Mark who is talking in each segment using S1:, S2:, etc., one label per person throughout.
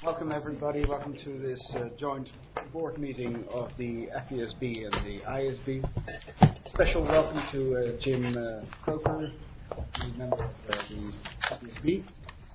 S1: Welcome everybody, welcome to this joint board meeting of the FESB and the ISB. Special welcome to Jim Croker, the member of the FESB.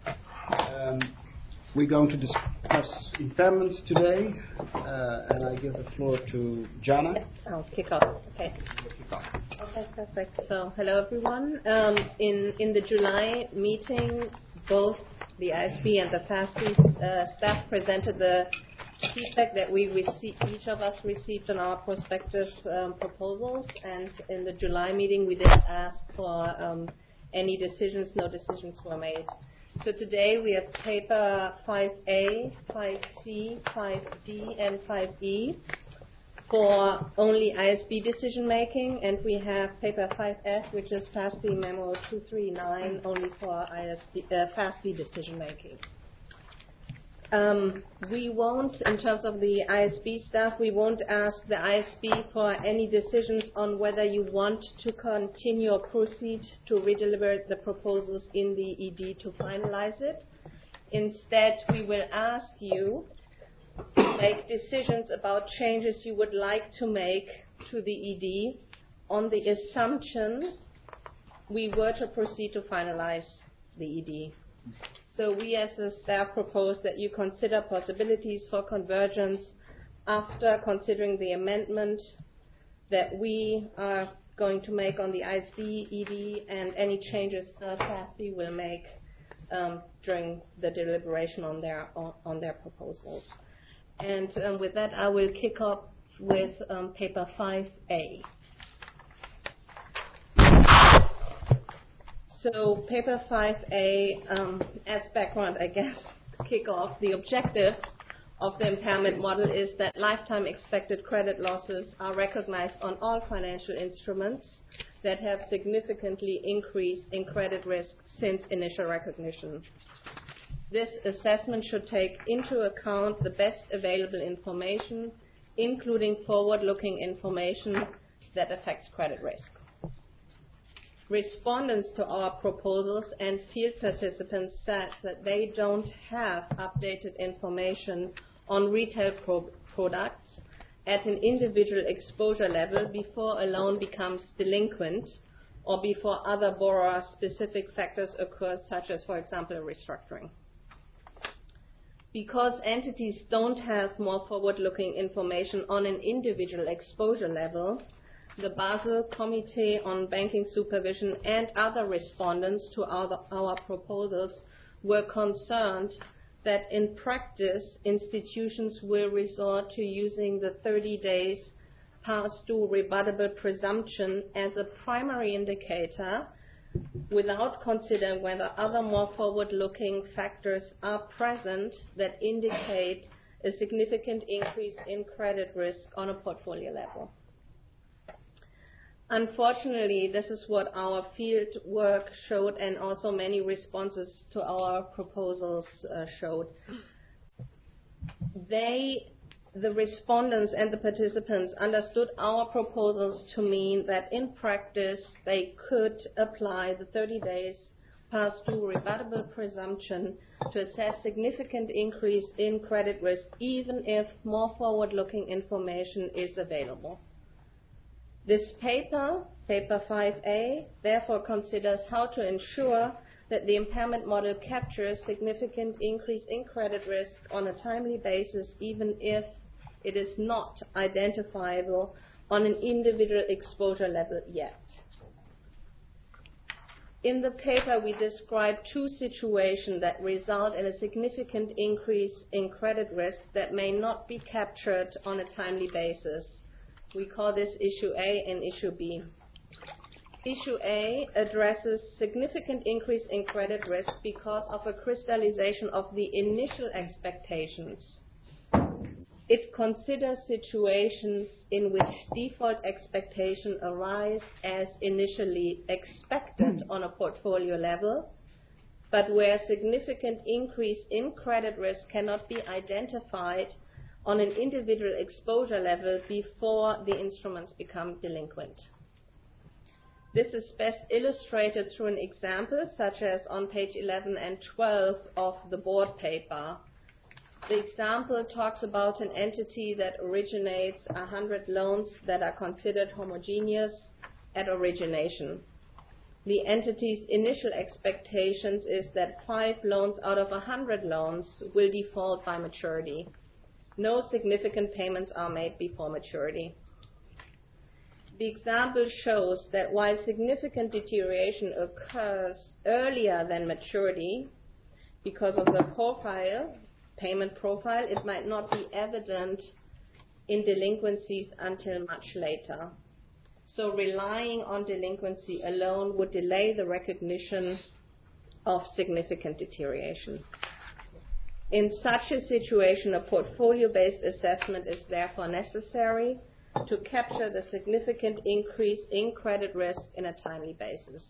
S1: We're going to discuss impairments today, and I give the floor to Jana.
S2: I'll kick off. Okay. Okay, perfect. So, hello everyone. In the July meeting, both the ISB and the FASB staff presented the feedback that we received, each of us received on our prospective proposals, and in the July meeting we did ask for any decisions. No decisions were made. So today we have paper 5A, 5C, 5D, and 5E for only ISB decision making, and we have paper 5F, which is FASB Memo 239, only for FASB decision making. We won't, in terms of the ISB staff, we won't ask the ISB for any decisions on whether you want to continue or proceed to redeliver the proposals in the ED to finalize it. Instead, we will ask you to make decisions about changes you would like to make to the ED on the assumption we were to proceed to finalize the ED. So we as a staff propose that you consider possibilities for convergence after considering the amendment that we are going to make on the ISB, ED, and any changes FASB will make during the deliberation on their proposals. And with that, I will kick off with paper 5A. So paper 5A, as background, I guess, kick off, the objective of the impairment model is that lifetime expected credit losses are recognized on all financial instruments that have significantly increased in credit risk since initial recognition. This assessment should take into account the best available information, including forward-looking information that affects credit risk. Respondents to our proposals and field participants said that they don't have updated information on retail products at an individual exposure level before a loan becomes delinquent or before other borrower-specific factors occur, such as, for example, a restructuring. Because entities don't have more forward-looking information on an individual exposure level, the Basel Committee on Banking Supervision and other respondents to our proposals were concerned that in practice, institutions will resort to using the 30 days past due rebuttable presumption as a primary indicator without considering whether other more forward-looking factors are present that indicate a significant increase in credit risk on a portfolio level. Unfortunately, this is what our field work showed, and also many responses to our proposals showed. The respondents and the participants understood our proposals to mean that in practice they could apply the 30 days past due rebuttable presumption to assess significant increase in credit risk even if more forward-looking information is available. This paper 5A, therefore considers how to ensure that the impairment model captures significant increase in credit risk on a timely basis, even if it is not identifiable on an individual exposure level yet. In the paper, we describe two situations that result in a significant increase in credit risk that may not be captured on a timely basis. We call this issue A and issue B. Issue A addresses significant increase in credit risk because of a crystallization of the initial expectations. It considers situations in which default expectations arise as initially expected on a portfolio level, but where significant increase in credit risk cannot be identified on an individual exposure level before the instruments become delinquent. This is best illustrated through an example such as on page 11 and 12 of the board paper. The example talks about an entity that originates 100 loans that are considered homogeneous at origination. The entity's initial expectations is that 5 loans out of 100 loans will default by maturity. No significant payments are made before maturity. The example shows that while significant deterioration occurs earlier than maturity, because of the payment profile, it might not be evident in delinquencies until much later. So relying on delinquency alone would delay the recognition of significant deterioration. In such a situation, a portfolio-based assessment is therefore necessary to capture the significant increase in credit risk in a timely basis.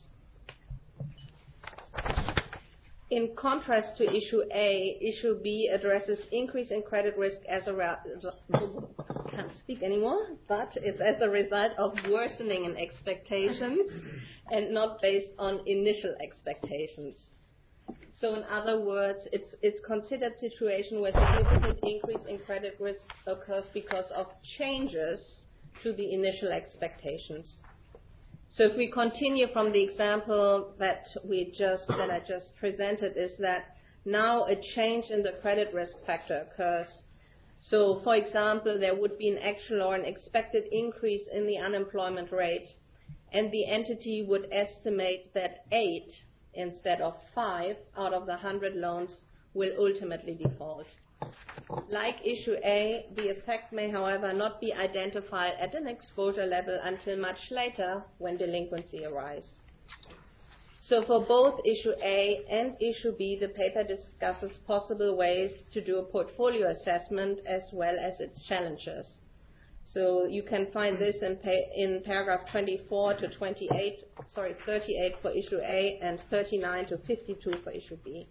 S2: In contrast to issue A, issue B addresses increase in credit risk as can't speak anymore, but it's as a result of worsening in expectations and not based on initial expectations. So in other words, it's considered situation where significant increase in credit risk occurs because of changes to the initial expectations. So if we continue from the example that I just presented, is that now a change in the credit risk factor occurs. So for example, there would be an actual or an expected increase in the unemployment rate, and the entity would estimate that 8 instead of 5 out of the 100 loans will ultimately default. Like issue A, the effect may, however, not be identified at an exposure level until much later when delinquency arises. So for both issue A and issue B, the paper discusses possible ways to do a portfolio assessment as well as its challenges. So you can find this in paragraph 24 to 38 for issue A and 39 to 52 for issue B.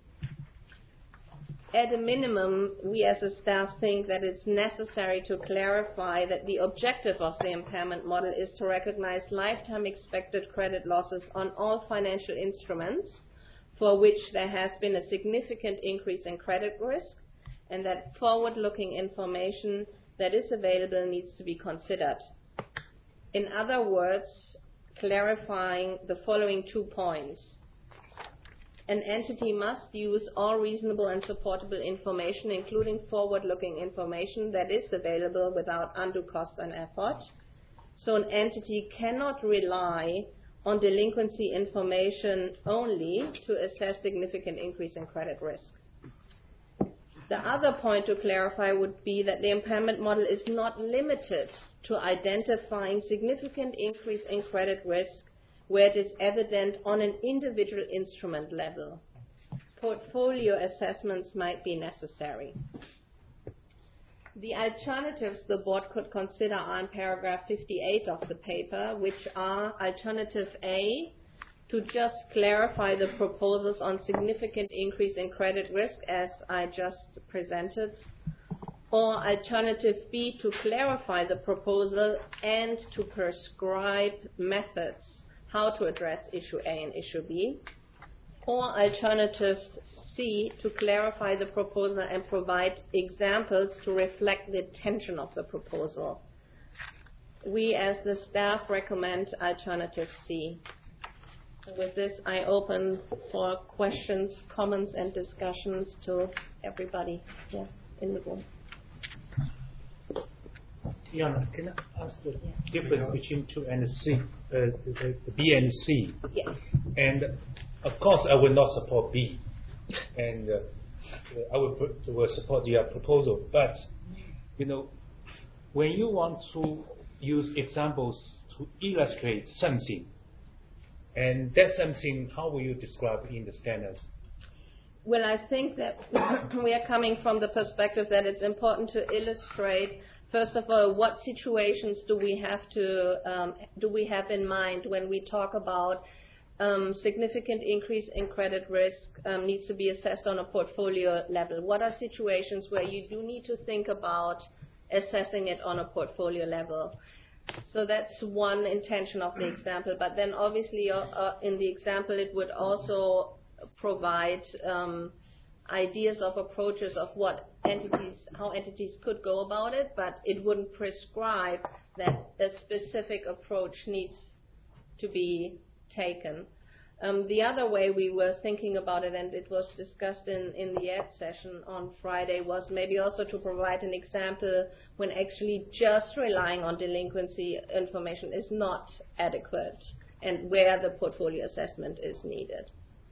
S2: At a minimum, we as a staff think that it's necessary to clarify that the objective of the impairment model is to recognize lifetime expected credit losses on all financial instruments for which there has been a significant increase in credit risk, and that forward-looking information that is available needs to be considered. In other words, clarifying the following 2 points. An entity must use all reasonable and supportable information, including forward-looking information that is available without undue cost and effort. So an entity cannot rely on delinquency information only to assess significant increase in credit risk. The other point to clarify would be that the impairment model is not limited to identifying significant increase in credit risk where it is evident on an individual instrument level. Portfolio assessments might be necessary. The alternatives the board could consider are in paragraph 58 of the paper, which are alternative A, to just clarify the proposals on significant increase in credit risk as I just presented, or alternative B, to clarify the proposal and to prescribe methods how to address issue A and issue B, or alternative C, to clarify the proposal and provide examples to reflect the intention of the proposal. We as the staff recommend alternative C. With this, I open for questions, comments, and discussions to everybody here in the room.
S3: Jana, can I ask the difference between 2 and C, the B and C?
S2: Yes.
S3: And of course, I will not support B, and I will support your proposal. But when you want to use examples to illustrate something, and that's something, how will you describe in the standards?
S2: Well, I think that we are coming from the perspective that it's important to illustrate, first of all, what situations do we have in mind when we talk about significant increase in credit risk needs to be assessed on a portfolio level. What are situations where you do need to think about assessing it on a portfolio level? So that's one intention of the example. But then obviously in the example it would also provide ideas of approaches of what how entities could go about it, but it wouldn't prescribe that a specific approach needs to be taken. The other way we were thinking about it, and it was discussed in the ed session on Friday, was maybe also to provide an example when actually just relying on delinquency information is not adequate and where the portfolio assessment is needed.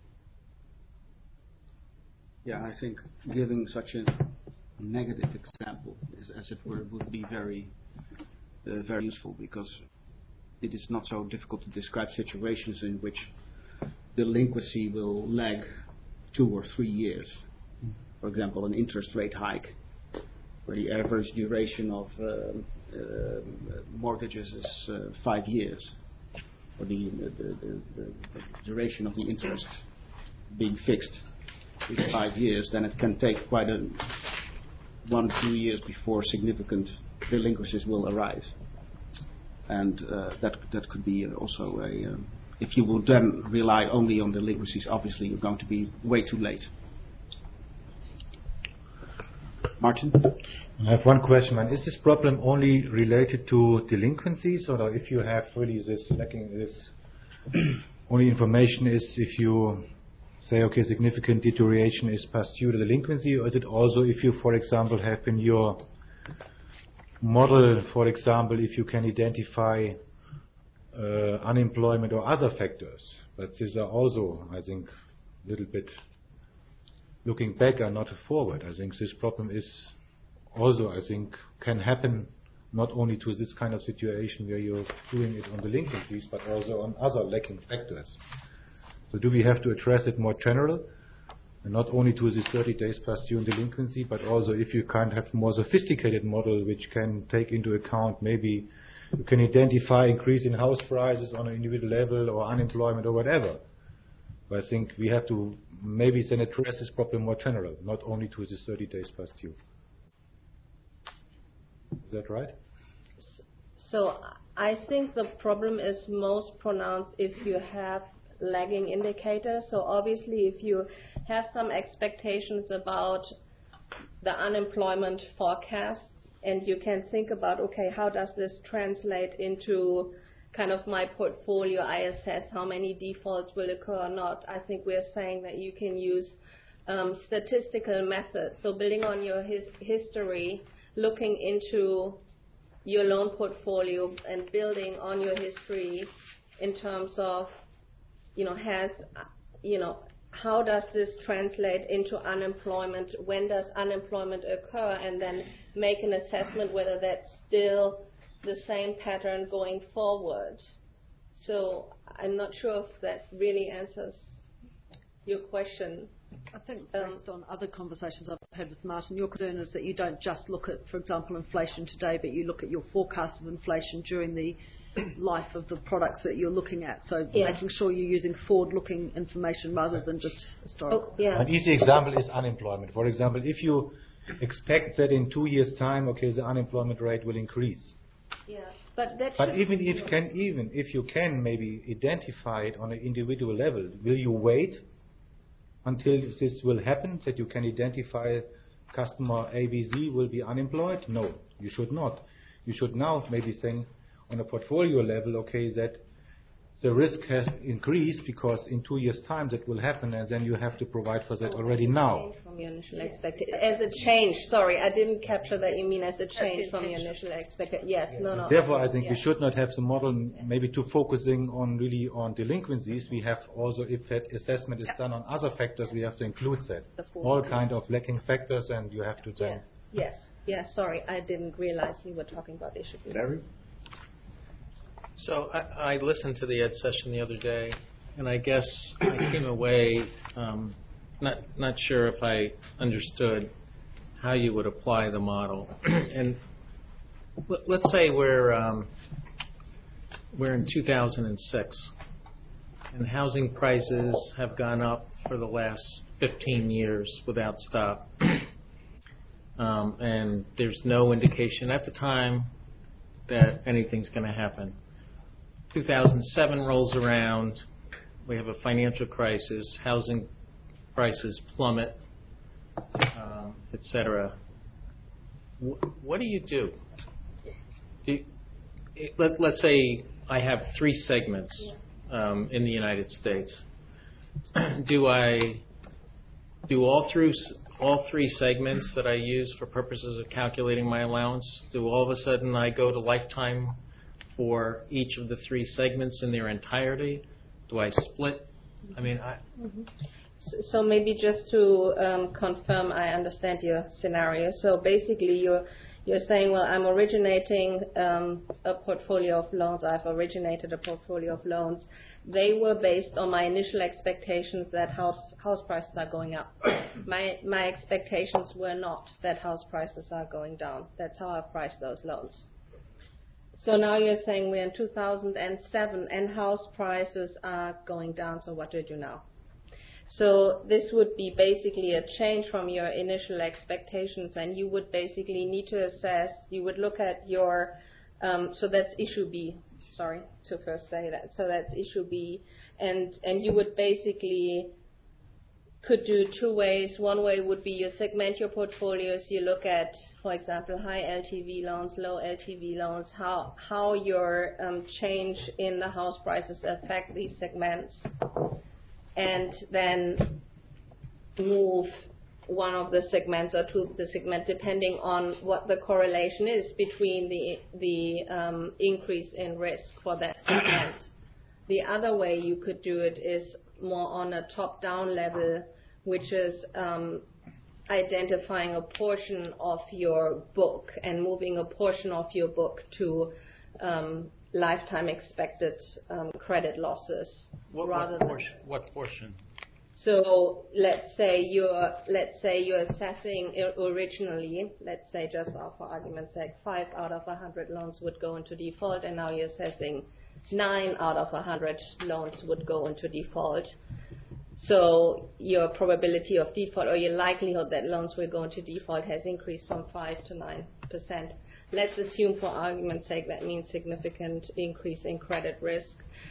S1: Yeah, I think giving such a negative example, as it were, would be very useful, because it is not so difficult to describe situations in which delinquency will lag 2 or 3 years. For example, an interest rate hike, where the average duration of mortgages is 5 years, or the duration of the interest being fixed is 5 years, then it can take quite 1 or 2 years before significant delinquencies will arise. And that could be also if you would then rely only on delinquencies, obviously you're going to be way too late. Martin?
S4: I have one question, man. Is this problem only related to delinquencies, or if you have really this lacking, this only information is if you say, okay, significant deterioration is past due to delinquency, or is it also if you, for example, have in your model, for example, if you can identify unemployment or other factors? But these are also, I think, a little bit looking back and not forward. I think this problem is also, I think, can happen not only to this kind of situation where you're doing it on delinquencies, but also on other lacking factors. So do we have to address it more general, and not only to this 30 days past due in delinquency, but also if you can't have more sophisticated model which can take into account, maybe you can identify increase in house prices on an individual level or unemployment or whatever. But I think we have to maybe then address this problem more general, not only to this 30 days past due. Is that right?
S2: So I think the problem is most pronounced if you have lagging indicators. So obviously if you have some expectations about the unemployment forecast, and you can think about, okay, how does this translate into kind of my portfolio? I assess how many defaults will occur or not. I think we're saying that you can use statistical methods. So building on your history, looking into your loan portfolio and building on your history in terms of, how does this translate into unemployment? When does unemployment occur? And then make an assessment whether that's still the same pattern going forward. So I'm not sure if that really answers your question.
S5: I think based on other conversations I've had with Martin, your concern is that you don't just look at, for example, inflation today, but you look at your forecast of inflation during the life of the products that you're looking at. So making sure you're using forward-looking information rather than just historical.
S4: An easy example is unemployment. For example, if you expect that in 2 years' time, okay, the unemployment rate will increase.
S2: Yeah, but
S4: even if you can maybe identify it on an individual level, will you wait until this will happen, that you can identify customer ABC will be unemployed? No, you should not. You should now maybe think on a portfolio level, okay, that the risk has increased because in 2 years' time that will happen, and then you have to provide for that already now.
S2: From your initial expectation, as a change. Sorry, I didn't capture that. You mean as a change from your initial expectation? Yes, no.
S4: Therefore, I think we should not have the model maybe too focusing on really on delinquencies. We have also, if that assessment is done on other factors, we have to include that all kind of lacking factors, and you have to then.
S2: Yes. Sorry, I didn't realize we were talking about issues.
S1: Larry?
S6: So I listened to the ed session the other day, and I guess I came away not sure if I understood how you would apply the model. And let's say we're in 2006, and housing prices have gone up for the last 15 years without stop, and there's no indication at the time that anything's going to happen. 2007 rolls around, we have a financial crisis, housing prices plummet, et cetera, what do you do? Let's say I have 3 segments in the United States. Do I do all 3 segments that I use for purposes of calculating my allowance? Do all of a sudden I go to lifetime for each of the 3 segments in their entirety? Do I split? I mean,
S2: So maybe just to confirm, I understand your scenario. So basically, you're saying, well, I'm originating a portfolio of loans. I've originated a portfolio of loans. They were based on my initial expectations that house prices are going up. My expectations were not that house prices are going down. That's how I priced those loans. So now you're saying we're in 2007 and house prices are going down. So what do you do now? So this would be basically a change from your initial expectations, and you would basically need to assess, you would look at your, so that's issue B, sorry to first say that, so that's issue B, and you would basically could do 2 ways. One way would be you segment your portfolios, you look at, for example, high LTV loans, low LTV loans, how your change in the house prices affect these segments, and then move one of the segments or to the segment depending on what the correlation is between the increase in risk for that segment. The other way you could do it is more on a top-down level, which is identifying a portion of your book and moving a portion of your book to lifetime expected credit losses.
S6: What portion?
S2: So let's say you're assessing originally, let's say just for argument's sake, 5 out of 100 loans would go into default, and now you're assessing 9 out of 100 loans would go into default. So your probability of default or your likelihood that loans will go into default has increased from 5 to 9%. Let's assume for argument's sake that means significant increase in credit risk.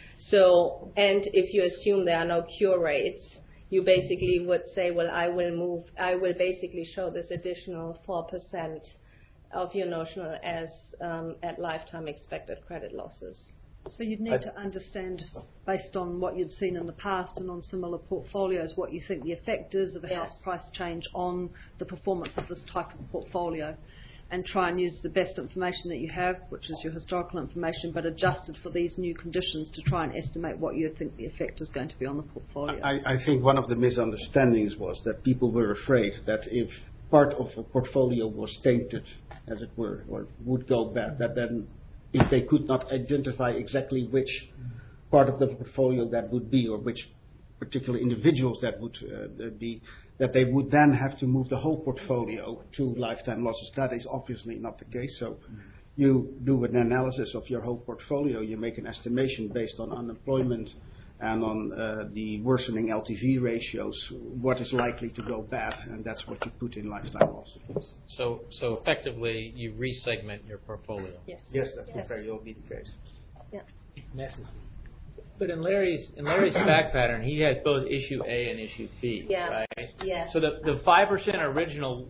S2: So, and if you assume there are no cure rates, you basically would say, well, I will basically show this additional 4% of your notional as at lifetime expected credit losses.
S5: So you'd need to understand, based on what you'd seen in the past and on similar portfolios, what you think the effect is of a house price change on the performance of this type of portfolio, and try and use the best information that you have, which is your historical information, but adjusted for these new conditions to try and estimate what you think the effect is going to be on the portfolio.
S1: I think one of the misunderstandings was that people were afraid that if part of a portfolio was tainted, as it were, or would go bad, that then if they could not identify exactly which part of the portfolio that would be, or which particular individuals that would be, that they would then have to move the whole portfolio to lifetime losses. That is obviously not the case. So you do an analysis of your whole portfolio. You make an estimation based on unemployment and on the worsening LTV ratios, what is likely to go bad, and that's what you put in lifetime losses.
S6: So effectively, you resegment your portfolio.
S2: Yes.
S1: Yes, that will very well be the case.
S2: Yeah.
S7: Necessary. But in Larry's fact pattern, he has both issue A and issue B, right?
S2: Yeah.
S7: So the 5% original,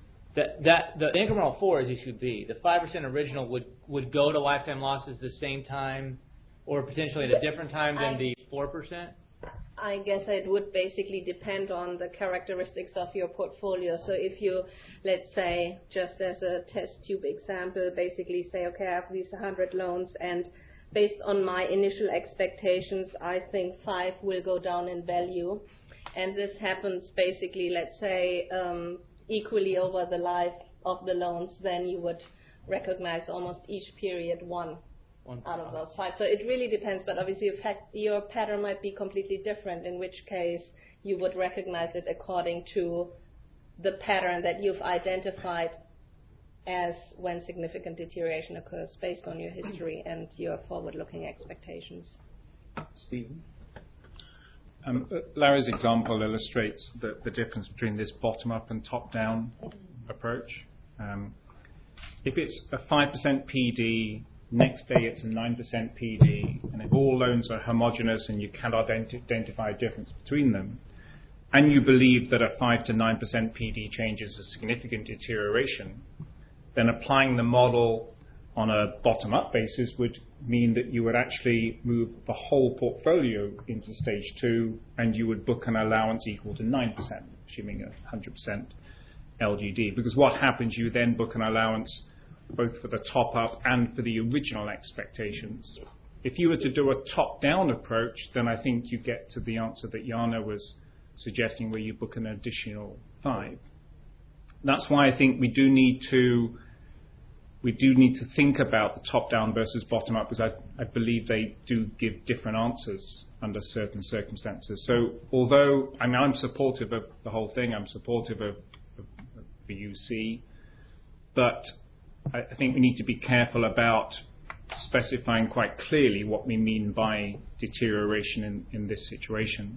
S7: that the incremental 4 is issue B. The 5% original would go to lifetime losses the same time, or potentially at a different time than the 4%.
S2: I guess it would basically depend on the characteristics of your portfolio. So if you, let's say, just as a test tube example, basically say, okay, I have these 100 loans, and based on my initial expectations, I think 5 will go down in value. And this happens basically, let's say, equally over the life of the loans, then you would recognize almost each period one out of those 5. So it really depends, but obviously your pattern might be completely different, in which case you would recognize it according to the pattern that you've identified as when significant deterioration occurs based on your history and your forward-looking expectations.
S1: Stephen?
S8: Larry's example illustrates the difference between this bottom-up and top-down approach. If it's a 5% PD, next day it's a 9% PD, and if all loans are homogeneous and you cannot identify a difference between them, and you believe that a 5 to 9% PD change is a significant deterioration, then applying the model on a bottom-up basis would mean that you would actually move the whole portfolio into stage 2, and you would book an allowance equal to 9%, assuming 100% LGD. Because what happens, you then book an allowance both for the top-up and for the original expectations. If you were to do a top-down approach, then I think you get to the answer that Jana was suggesting, where you book an additional 5. That's why I think we do need to think about the top-down versus bottom-up, because I believe they do give different answers under certain circumstances. So although I'm supportive of the whole thing, I'm supportive of the UC, but I think we need to be careful about specifying quite clearly what we mean by deterioration in this situation.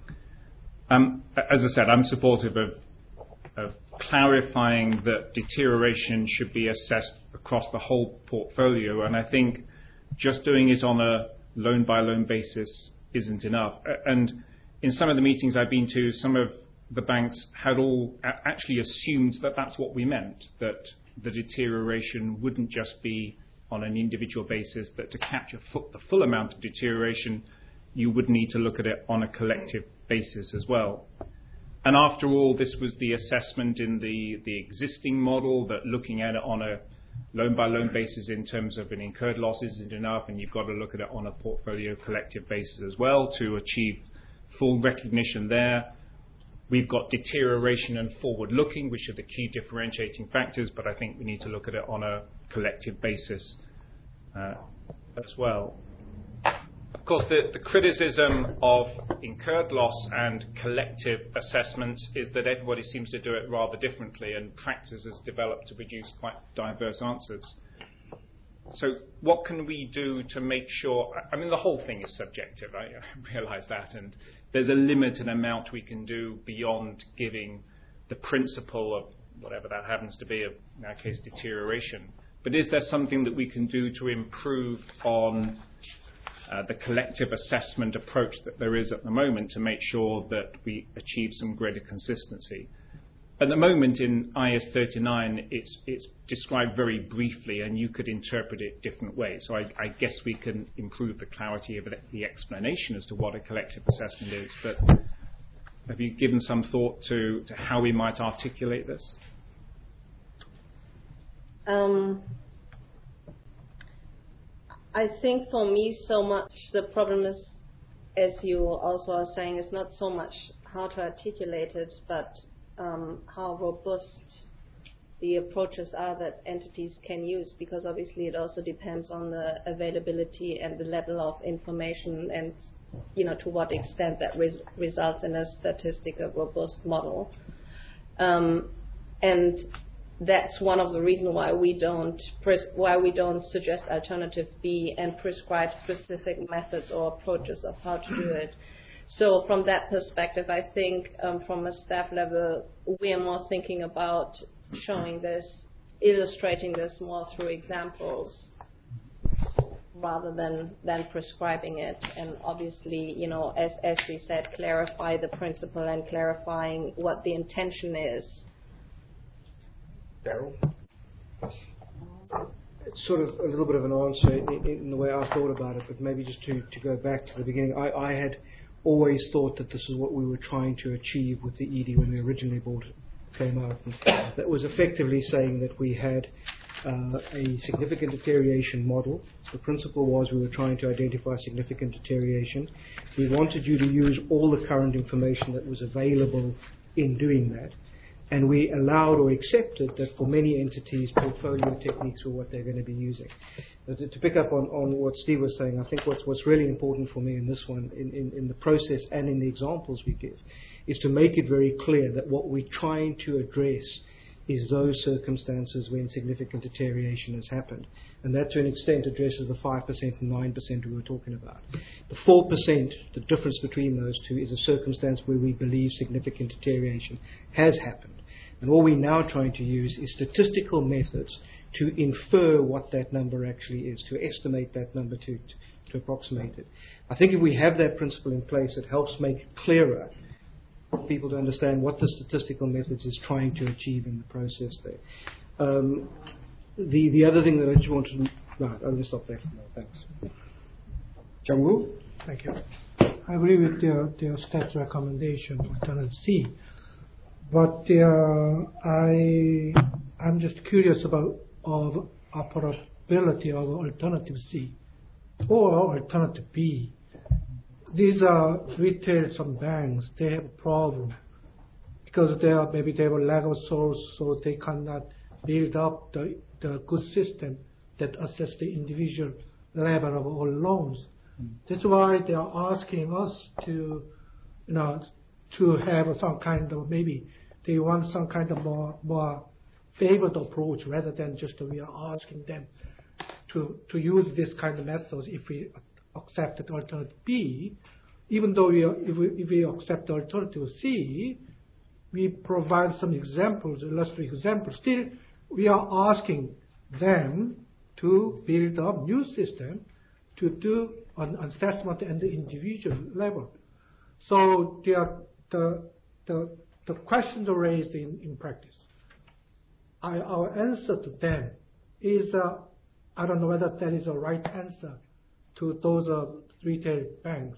S8: As I said, I'm supportive of clarifying that deterioration should be assessed across the whole portfolio, and I think just doing it on a loan-by-loan basis isn't enough. And in some of the meetings I've been to, some of the banks had all actually assumed that that's what we meant, that the deterioration wouldn't just be on an individual basis, that to capture the full amount of deterioration, you would need to look at it on a collective basis as well. And after all, this was the assessment in the existing model, that looking at it on a loan-by-loan basis in terms of an incurred loss isn't enough, and you've got to look at it on a portfolio collective basis as well to achieve full recognition there. We've got deterioration and forward-looking, which are the key differentiating factors, but I think we need to look at it on a collective basis as well. Of course, the criticism of incurred loss and collective assessments is that everybody seems to do it rather differently, and practice has developed to produce quite diverse answers. So what can we do to make sure, I mean, the whole thing is subjective, I realise that, and there's a limited amount we can do beyond giving the principle of whatever that happens to be, of, in our case, deterioration. But is there something that we can do to improve on the collective assessment approach that there is at the moment to make sure that we achieve some greater consistency? At the moment in IAS 39, it's described very briefly, and you could interpret it different ways. So I guess we can improve the clarity of the explanation as to what a collective assessment is. But have you given some thought to how we might articulate this?
S2: I think for me, so much the problem is, as you also are saying, is not so much how to articulate it, but how robust the approaches are that entities can use, because obviously it also depends on the availability and the level of information, and to what extent that results in a statistically robust model. And that's one of the reasons why we don't suggest alternative B and prescribe specific methods or approaches of how to do it. So from that perspective, I think from a staff level, we are more thinking about showing this, illustrating this more through examples rather than prescribing it. And obviously, as we said, clarify the principle and clarifying what the intention is.
S9: Daryl? It's sort of a little bit of an answer in the way I thought about it, but maybe just to go back to the beginning. I had always thought that this is what we were trying to achieve with the ED when we originally came out. And that was effectively saying that we had a significant deterioration model. The principle was we were trying to identify significant deterioration. We wanted you to use all the current information that was available in doing that. And we allowed or accepted that for many entities, portfolio techniques were what they're going to be using. To pick up on what Steve was saying, I think what's really important for me in this one, in the process and in the examples we give, is to make it very clear that what we're trying to address is those circumstances when significant deterioration has happened. And that, to an extent, addresses the 5% and 9% we were talking about. The 4%, the difference between those two, is a circumstance where we believe significant deterioration has happened. And all we're now trying to use is statistical methods to infer what that number actually is, to estimate that number, to approximate it. I think if we have that principle in place, it helps make clearer for people to understand what the statistical methods is trying to achieve in the process there. The other thing that I just wanted to... No, I'm going to stop there for now. Thanks. Jang-woo?
S10: Thank you. I agree with their staff recommendation, alternative C. But I'm just curious about of operability of alternative C or alternative B. These are retail, some banks, they have a problem because maybe they have a lack of source, so they cannot build up the good system that assess the individual level of all loans. That's why they are asking us to have some kind of, maybe they want some kind of more favored approach rather than just we are asking them to use this kind of methods if we accept the alternative B. Even though if we accept the alternative C, we provide some examples, illustrative examples. Still, we are asking them to build up new system to do an assessment at the individual level. So the questions are raised in practice. Our answer to them is, I don't know whether that is a right answer to those retail banks.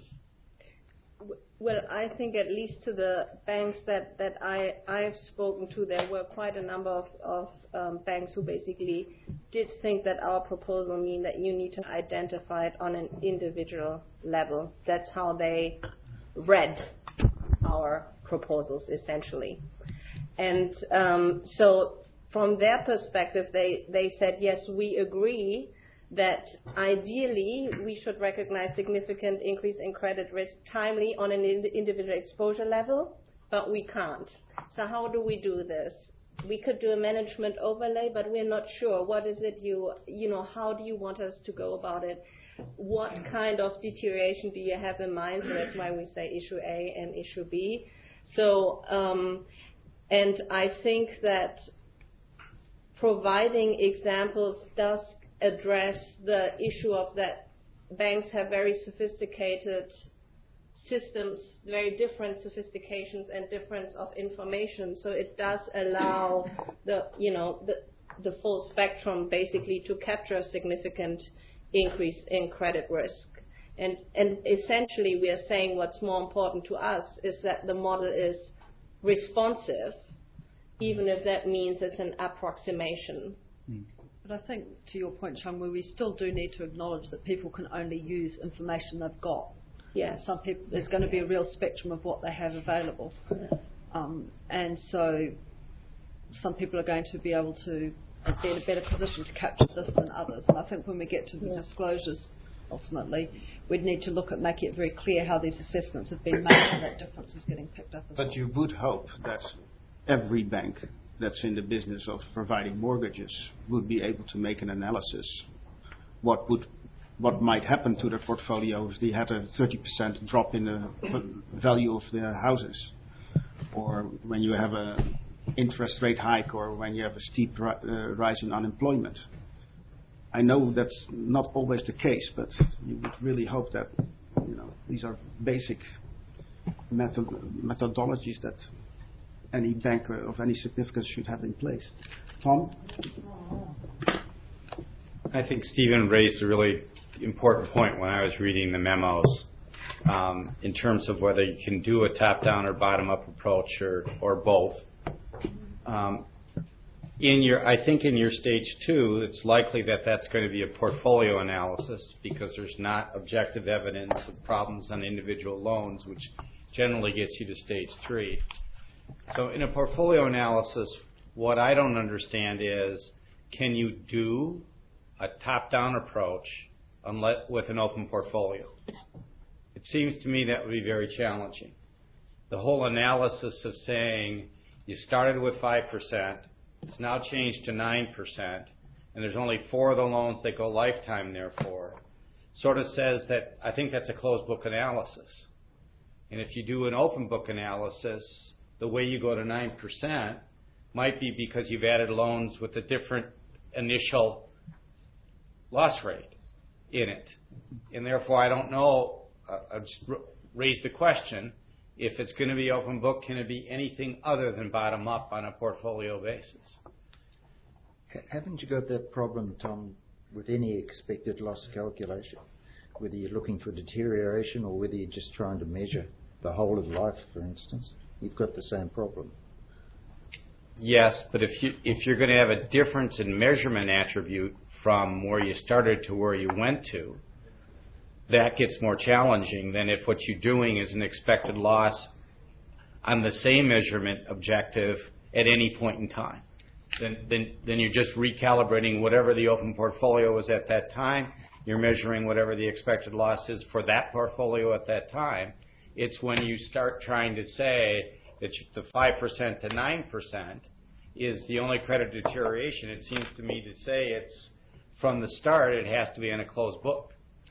S2: Well, I think at least to the banks that I've spoken to, there were quite a number of banks who basically did think that our proposal mean that you need to identify it on an individual level. That's how they read our proposals, essentially. And so from their perspective, they said, yes, we agree that ideally we should recognize significant increase in credit risk timely on an individual exposure level, but we can't. So how do we do this? We could do a management overlay, but we're not sure. What is it how do you want us to go about it? What kind of deterioration do you have in mind? So that's why we say issue A and issue B. So, and I think that providing examples does address the issue of that banks have very sophisticated systems, very different sophistications and difference of information. So it does allow the full spectrum basically to capture a significant increase in credit risk. And essentially we are saying what's more important to us is that the model is responsive, even if that means it's an approximation.
S5: But I think, to your point, Chung-Woo, we still do need to acknowledge that people can only use information they've got.
S2: Yes.
S5: Some people, there's going to be a real spectrum of what they have available. And so some people are going to be able to be in a better position to capture this than others. And I think when we get to the disclosures, ultimately, we'd need to look at making it very clear how these assessments have been made and that difference is getting picked up as well.
S1: But you would hope that every bank that's in the business of providing mortgages would be able to make an analysis. What might happen to their portfolio if they had a 30% drop in the value of their houses, or when you have an interest rate hike, or when you have a steep rise in unemployment. I know that's not always the case, but you would really hope that these are basic methodologies that any bank of any significance should have in place. Tom?
S11: I think Stephen raised a really important point when I was reading the memos in terms of whether you can do a top-down or bottom-up approach or both. I think in your stage 2, it's likely that that's going to be a portfolio analysis because there's not objective evidence of problems on individual loans, which generally gets you to stage 3. So in a portfolio analysis, what I don't understand is, can you do a top-down approach with an open portfolio? It seems to me that would be very challenging. The whole analysis of saying you started with 5%, it's now changed to 9%, and there's only 4 of the loans that go lifetime, therefore, sort of says that I think that's a closed book analysis. And if you do an open book analysis, the way you go to 9% might be because you've added loans with a different initial loss rate in it. And therefore, I don't know, I'll just raise the question, If it's going to be open book, can it be anything other than bottom up on a portfolio basis?
S12: Haven't you got that problem, Tom, with any expected loss calculation? Whether you're looking for deterioration or whether you're just trying to measure the whole of life, for instance, you've got the same problem.
S11: Yes, but if you're going to have a difference in measurement attribute from where you started to where you went to, that gets more challenging than if what you're doing is an expected loss on the same measurement objective at any point in time. Then you're just recalibrating whatever the open portfolio was at that time. You're measuring whatever the expected loss is for that portfolio at that time. It's when you start trying to say that the 5% to 9% is the only credit deterioration. It seems to me to say it's from the start, it has to be in a closed book.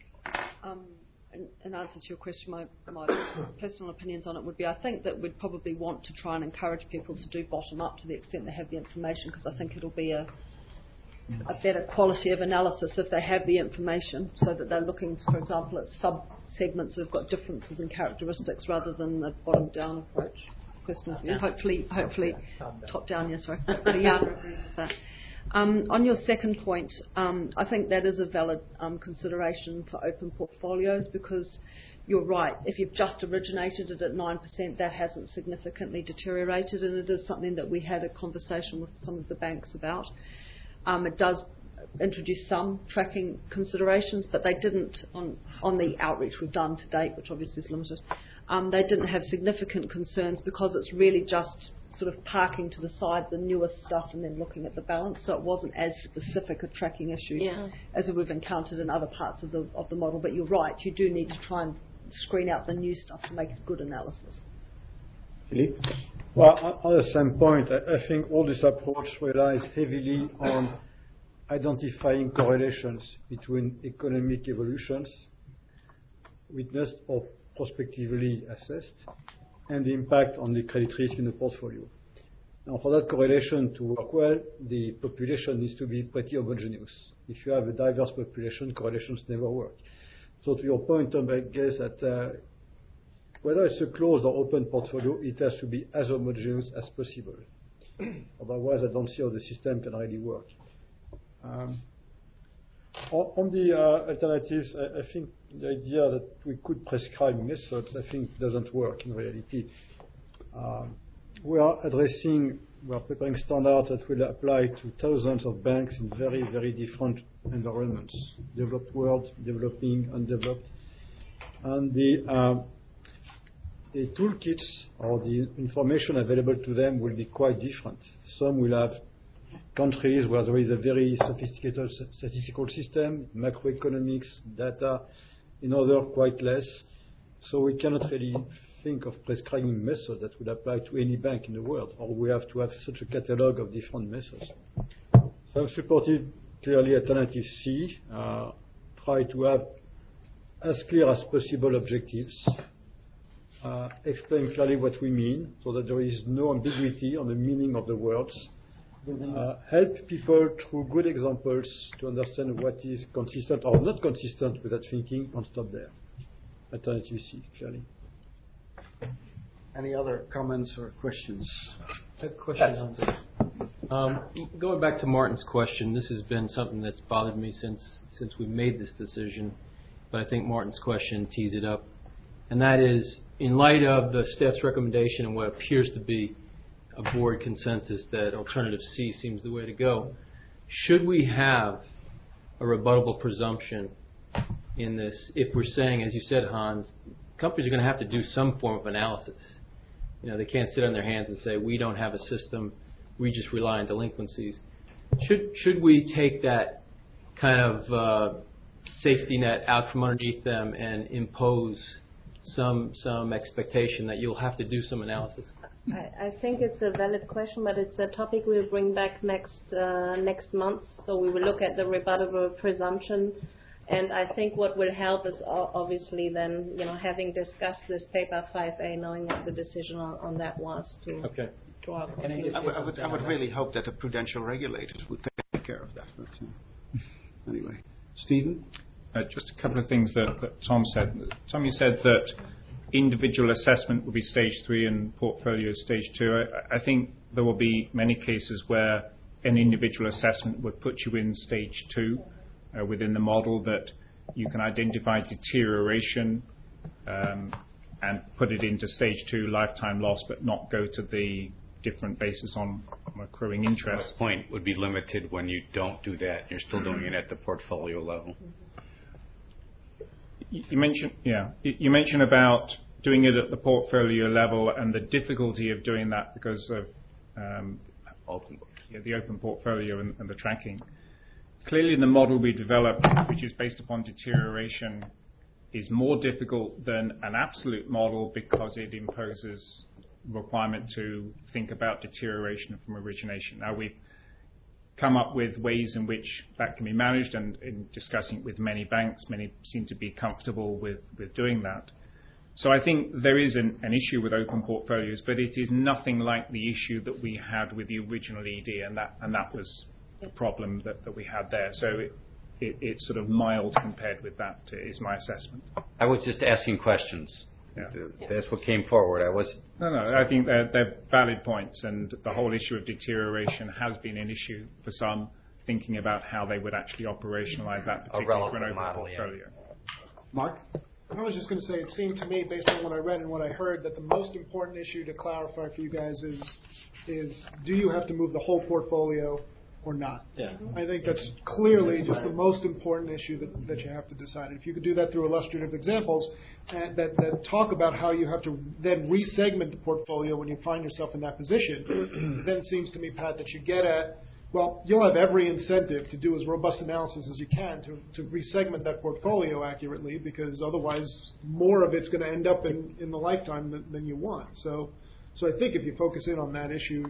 S5: In answer to your question, my personal opinions on it would be, I think that we'd probably want to try and encourage people to do bottom up to the extent they have the information, because I think it'll be a better quality of analysis if they have the information, so that they're looking, for example, at sub-segments that have got differences in characteristics rather than the bottom-down approach. Personal view. Hopefully top-down, yes, sorry. Liana agrees with that. On your second point, I think that is a valid consideration for open portfolios, because you're right. If you've just originated it at 9%, that hasn't significantly deteriorated, and it is something that we had a conversation with some of the banks about. It does introduce some tracking considerations, but they didn't, on the outreach we've done to date, which obviously is limited, they didn't have significant concerns, because it's really just sort of parking to the side the newest stuff and then looking at the balance. So it wasn't as specific a tracking issue as we've encountered in other parts of the model. But you're right, you do need to try and screen out the new stuff to make a good analysis.
S13: Philippe? Well, on the same point, I think all this approach relies heavily on identifying correlations between economic evolutions witnessed or prospectively assessed and the impact on the credit risk in the portfolio. Now, for that correlation to work well, the population needs to be pretty homogeneous. If you have a diverse population, correlations never work. So to your point, Tom, I guess that whether it's a closed or open portfolio, it has to be as homogeneous as possible. Otherwise, I don't see how the system can really work. On the alternatives, I think the idea that we could prescribe methods, I think, doesn't work in reality. We are preparing standards that will apply to thousands of banks in very, very different environments, developed world, developing, undeveloped. And the toolkits or the information available to them will be quite different. Some will have countries where there is a very sophisticated statistical system, macroeconomics, data, in other quite less. So we cannot really think of prescribing methods that would apply to any bank in the world, or we have to have such a catalogue of different methods. So I've supported clearly alternative C, try to have as clear as possible objectives, explain clearly what we mean so that there is no ambiguity on the meaning of the words, help people through good examples to understand what is consistent or not consistent with that thinking, and stop there. Alternative C, clearly.
S1: Any other comments or questions?
S14: I have a question on this. Going back to Martin's question, this has been something that's bothered me since we made this decision, but I think Martin's question tees it up. And that is, in light of the staff's recommendation and what appears to be a board consensus that alternative C seems the way to go, should we have a rebuttable presumption in this if we're saying, as you said, Hans, companies are going to have to do some form of analysis? You know, they can't sit on their hands and say, we don't have a system, we just rely on delinquencies. Should we take that kind of safety net out from underneath them and impose some expectation that you'll have to do some analysis?
S2: I think it's a valid question, but it's a topic we'll bring back next month. So we will look at the rebuttable presumption, and I think what will help is obviously then, having discussed this paper 5A, knowing what the decision on that was to draw.
S1: I would really hope that the prudential regulators would take care of that. But, anyway, Stephen?
S8: Just a couple of things that Tom said. Tom, you said that individual assessment would be stage 3 and portfolio stage 2. I think there will be many cases where an individual assessment would put you in stage 2 within the model, that you can identify deterioration and put it into stage 2 lifetime loss, but not go to the different basis on accruing interest.
S11: The point would be limited when you don't do that. You're still doing it at the portfolio level.
S8: You mentioned about doing it at the portfolio level and the difficulty of doing that because of the open portfolio and the tracking. Clearly, the model we developed, which is based upon deterioration, is more difficult than an absolute model because it imposes requirement to think about deterioration from origination. Now, we've come up with ways in which that can be managed, and in discussing it with many banks, many seem to be comfortable with doing that. So I think there is an issue with open portfolios, but it is nothing like the issue that we had with the original ED, and that was the problem that we had there. So it's sort of mild compared with that, is my assessment.
S11: I was just asking questions. Yeah. That's what came forward.
S8: No, I think they're valid points, and the whole issue of deterioration has been an issue for some, thinking about how they would actually operationalize that, particularly for an open portfolio.
S1: Mark?
S15: I was just going to say, it seemed to me, based on what I read and what I heard, that the most important issue to clarify for you guys is do you have to move the whole portfolio or not?
S6: Yeah.
S15: I think that's clearly just the most important issue that you have to decide. If you could do that through illustrative examples that talk about how you have to then resegment the portfolio when you find yourself in that position, then it seems to me, Pat, that you get at, well, you'll have every incentive to do as robust analysis as you can to resegment that portfolio accurately, because otherwise more of it's going to end up in the lifetime than you want. So I think if you focus in on that issue,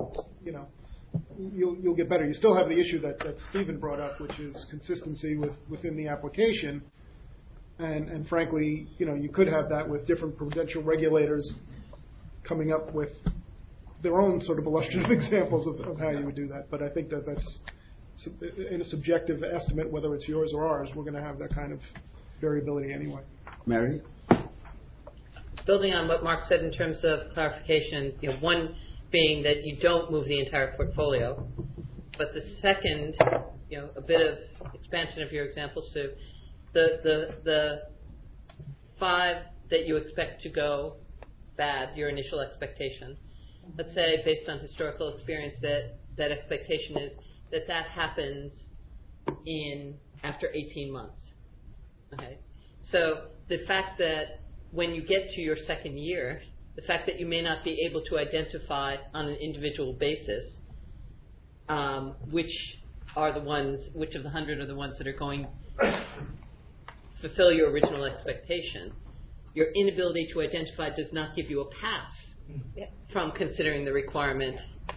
S15: you'll get better. You still have the issue that Stephen brought up, which is consistency within the application. And frankly, you could have that with different prudential regulators coming up with their own sort of illustrative examples of how you would do that. But I think that's in a subjective estimate, whether it's yours or ours, we're going to have that kind of variability anyway.
S1: Mary?
S16: Building on what Mark said in terms of clarification, one being that you don't move the entire portfolio, but the second, a bit of expansion of your example, Sue, the 5 that you expect to go bad, your initial expectation. Let's say, based on historical experience, that expectation is that happens after 18 months. Okay, so the fact that when you get to your second year, the fact that you may not be able to identify on an individual basis which of the 100 are the ones that are going to fulfill your original expectation, your inability to identify does not give you a pass from considering the requirement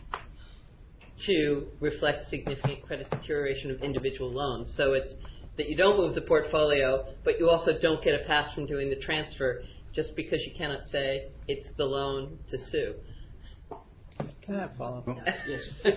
S16: to reflect significant credit deterioration of individual loans. So it's that you don't move the portfolio, but you also don't get a pass from doing the transfer just because you cannot say it's the loan to Sue.
S7: Can I follow up? Yes.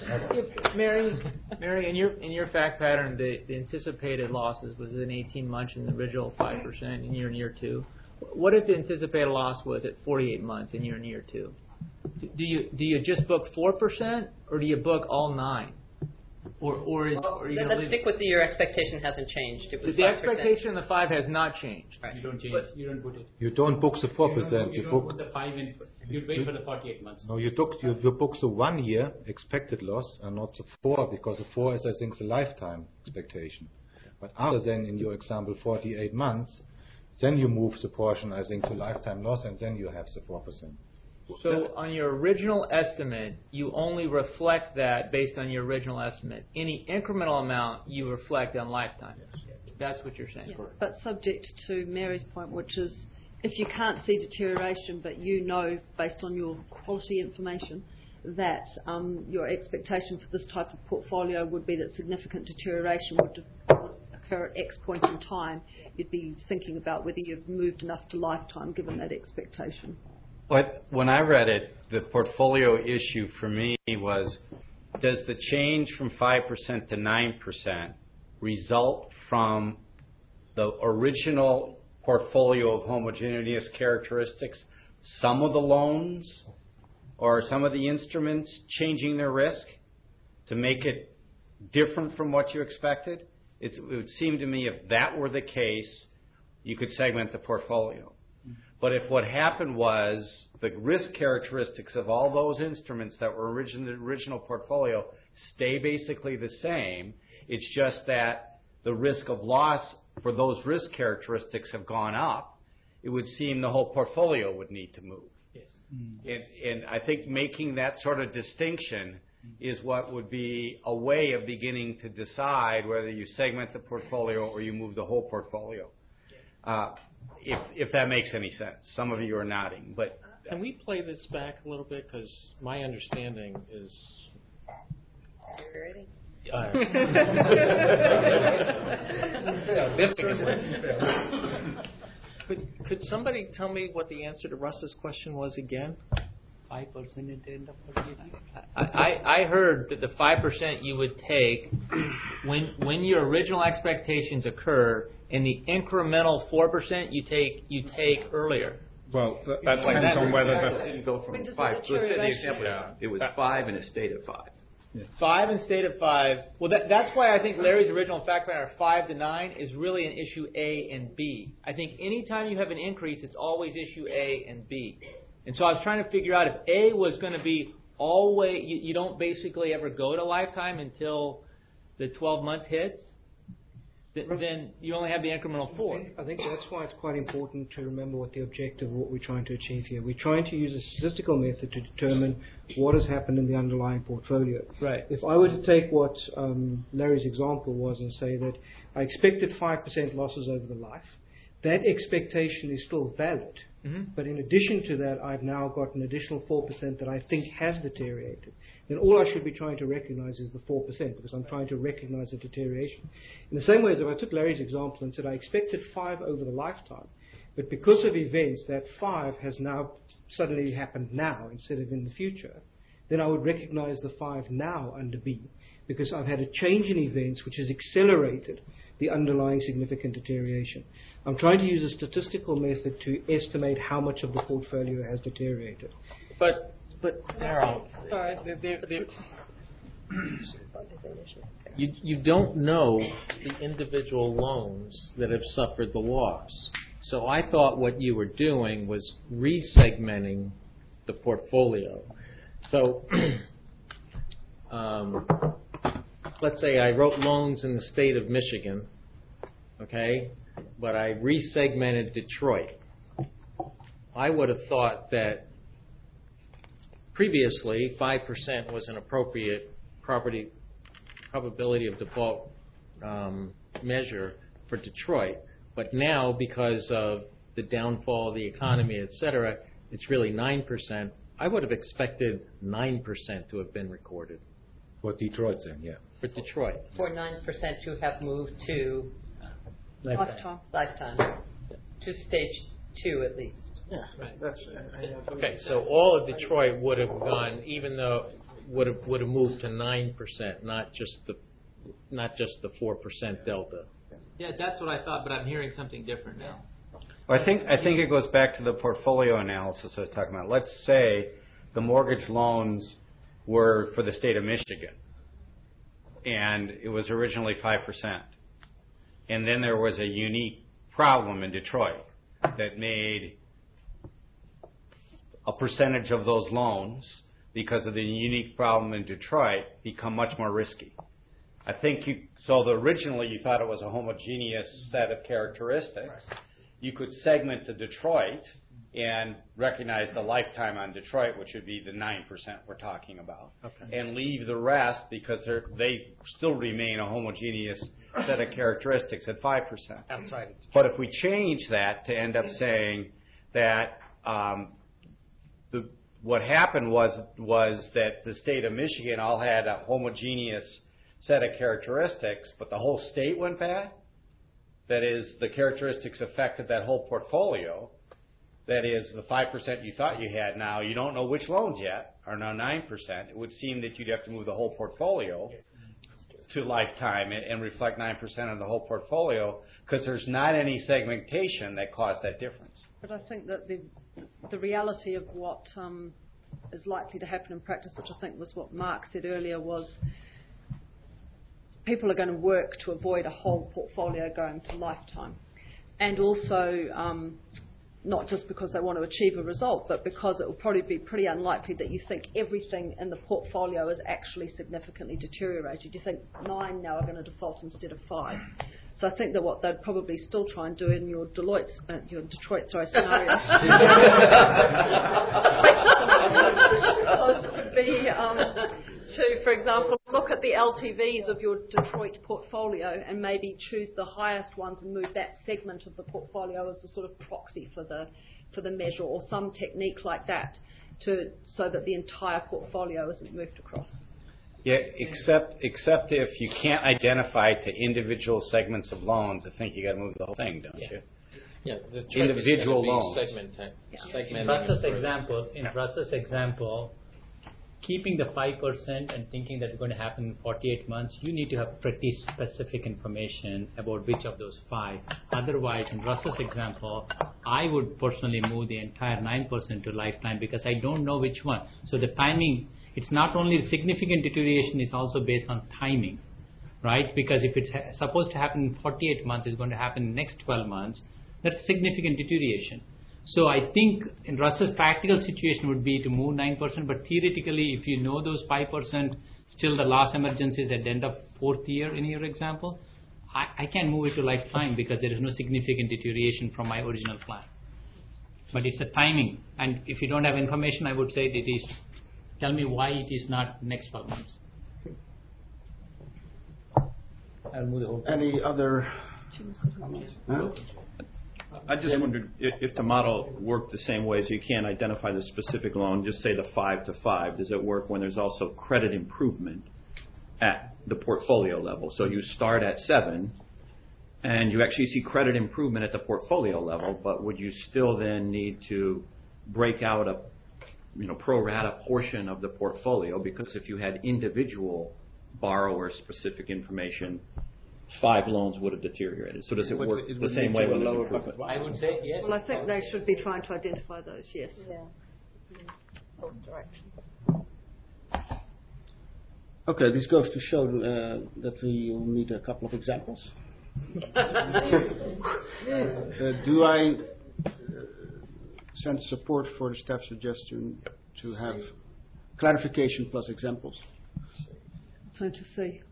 S7: Mary, in your fact pattern, the anticipated losses was in 18 months in the original 5% in year 2. What if the anticipated loss was at 48 months in year 2? Do you just book 4%, or do you book all 9?
S16: Let's stick with your expectation hasn't changed. It was
S7: the
S16: 5%.
S7: expectation in the 5 has not changed.
S16: Right.
S14: You don't change. You don't put it.
S4: You don't book the 4%.
S14: You don't put the 5 in. You wait for the 48 months.
S4: No, you book the 1 year expected loss and not the 4, because the 4 is, I think, the lifetime expectation. But after then, in your example, 48 months, then you move the portion, I think, to lifetime loss, and then you have the 4%.
S7: So on your original estimate, you only reflect that based on your original estimate. Any incremental amount you reflect on lifetime. Yes. That's what you're saying.
S5: Yeah, but subject to Mary's point, which is if you can't see deterioration, but based on your quality information that your expectation for this type of portfolio would be that significant deterioration would occur at X point in time, you'd be thinking about whether you've moved enough to lifetime given that expectation.
S11: But when I read it, the portfolio issue for me was, does the change from 5% to 9% result from the original portfolio of homogeneous characteristics, some of the loans or some of the instruments changing their risk to make it different from what you expected? It would seem to me if that were the case, you could segment the portfolio. But if what happened was the risk characteristics of all those instruments that were in the original portfolio stay basically the same, it's just that the risk of loss for those risk characteristics have gone up, it would seem the whole portfolio would need to move.
S7: Yes.
S11: And I think making that sort of distinction is what would be a way of beginning to decide whether you segment the portfolio or you move the whole portfolio. If that makes any sense. Some of you are nodding, but
S6: can we play this back a little bit? Because my understanding is
S16: deteriorating.
S6: Could somebody tell me what the answer to Russ's question was again?
S1: 5% at the end of the year.
S7: I heard that the 5% you would take when your original expectations occur, and the incremental 4% you take earlier.
S8: Well, that depends on whether
S17: It didn't go from 5. Let's say the example it was 5 and it stayed at 5.
S7: Yeah. 5 and stayed at 5. Well, that's why I think Larry's original fact pattern of 5 to 9 is really an issue A and B. I think anytime you have an increase, it's always issue A and B. And so I was trying to figure out if A was going to be always, you don't basically ever go to lifetime until the 12 months hits, then you only have the incremental 4.
S9: I think that's why it's quite important to remember what the objective of what we're trying to achieve here. We're trying to use a statistical method to determine what has happened in the underlying portfolio.
S7: Right.
S9: If I were to take what Larry's example was and say that I expected 5% losses over the life, that expectation is still valid. Mm-hmm. But in addition to that, I've now got an additional 4% that I think has deteriorated. Then all I should be trying to recognize is the 4% because I'm trying to recognize the deterioration. In the same way as if I took Larry's example and said I expected 5 over the lifetime, but because of events, that 5 has now suddenly happened now instead of in the future, then I would recognize the 5 now under B because I've had a change in events which has accelerated the underlying significant deterioration. I'm trying to use a statistical method to estimate how much of the portfolio has deteriorated.
S6: But Darryl, you don't know the individual loans that have suffered the loss. So I thought what you were doing was resegmenting the portfolio. So let's say I wrote loans in the state of Michigan, okay, but I resegmented Detroit. I would have thought that previously 5% was an appropriate probability of default measure for Detroit, but now because of the downfall of the economy, et cetera, it's really 9%. I would have expected 9% to have been recorded.
S4: For Detroit then, yeah.
S6: For Detroit.
S16: For 9% to have moved to lifetime. To stage 2 at least.
S6: Yeah, right. Okay, so all of Detroit would have gone, even though would have moved to 9%, not just the 4% delta.
S7: Yeah, that's what I thought, but I'm hearing something different now.
S11: Well, I think it goes back to the portfolio analysis I was talking about. Let's say the mortgage loans were for the state of Michigan, and it was originally 5%. And then there was a unique problem in Detroit that made a percentage of those loans, because of the unique problem in Detroit, become much more risky. I think originally you thought it was a homogeneous set of characteristics. Right. You could segment the Detroit and recognize the lifetime on Detroit, which would be the 9% we're talking about, and leave the rest because they still remain a homogeneous set of characteristics at 5%.
S7: Outside.
S11: But if we change that to end up saying that what happened was that the state of Michigan all had a homogeneous set of characteristics, but the whole state went bad, that is, the characteristics affected that whole portfolio. That is, the 5% you thought you had now, you don't know which loans yet, are now 9%. It would seem that you'd have to move the whole portfolio to lifetime and reflect 9% of the whole portfolio because there's not any segmentation that caused that difference.
S5: But I think that the reality of what is likely to happen in practice, which I think was what Mark said earlier, was people are going to work to avoid a whole portfolio going to lifetime. And also, not just because they want to achieve a result, but because it will probably be pretty unlikely that you think everything in the portfolio is actually significantly deteriorated. You think 9 now are going to default instead of 5. So I think that what they'd probably still try and do in your Detroit scenario would be to, for example, look at the LTVs of your Detroit portfolio and maybe choose the highest ones and move that segment of the portfolio as a sort of proxy for the measure, or some technique like that, so that the entire portfolio isn't moved across.
S11: Yeah, except if you can't identify to individual segments of loans, I think you got to move the whole thing, don't you?
S6: Yeah, the
S11: individual loans.
S7: In Russ's example, keeping the 5% and thinking that's going to happen in 48 months, you need to have pretty specific information about which of those 5. Otherwise, in Russ's example, I would personally move the entire 9% to lifetime because I don't know which one. So the timing, it's not only significant deterioration, it's also based on timing, right? Because if it's supposed to happen in 48 months, it's going to happen in the next 12 months, that's significant deterioration. So I think in Russ's practical situation would be to move 9%, but theoretically, if you know those 5%, still the loss emergence is at the end of 4th year in your example, I can move it to lifetime because there is no significant deterioration from my original plan. But it's a timing, and if you don't have information, I would say it is. Tell me why it is not next 12 months. I'll move the whole thing.
S1: Any other comments? No?
S17: I just wondered if the model worked the same way as you can't identify the specific loan, just say the 5 to 5. Does it work when there's also credit improvement at the portfolio level? So you start at 7 and you actually see credit improvement at the portfolio level, but would you still then need to break out a pro rata portion of the portfolio? Because if you had individual borrower specific information, 5 loans would have deteriorated. So does it work the same way when there's improvement?
S7: I would say yes.
S5: Well, I think they should be trying to identify those, yes.
S2: Yeah. Both directions.
S1: Okay, this goes to show that we will need a couple of examples. Do I sense support for the staff suggestion to have clarification plus examples?
S5: Time to see.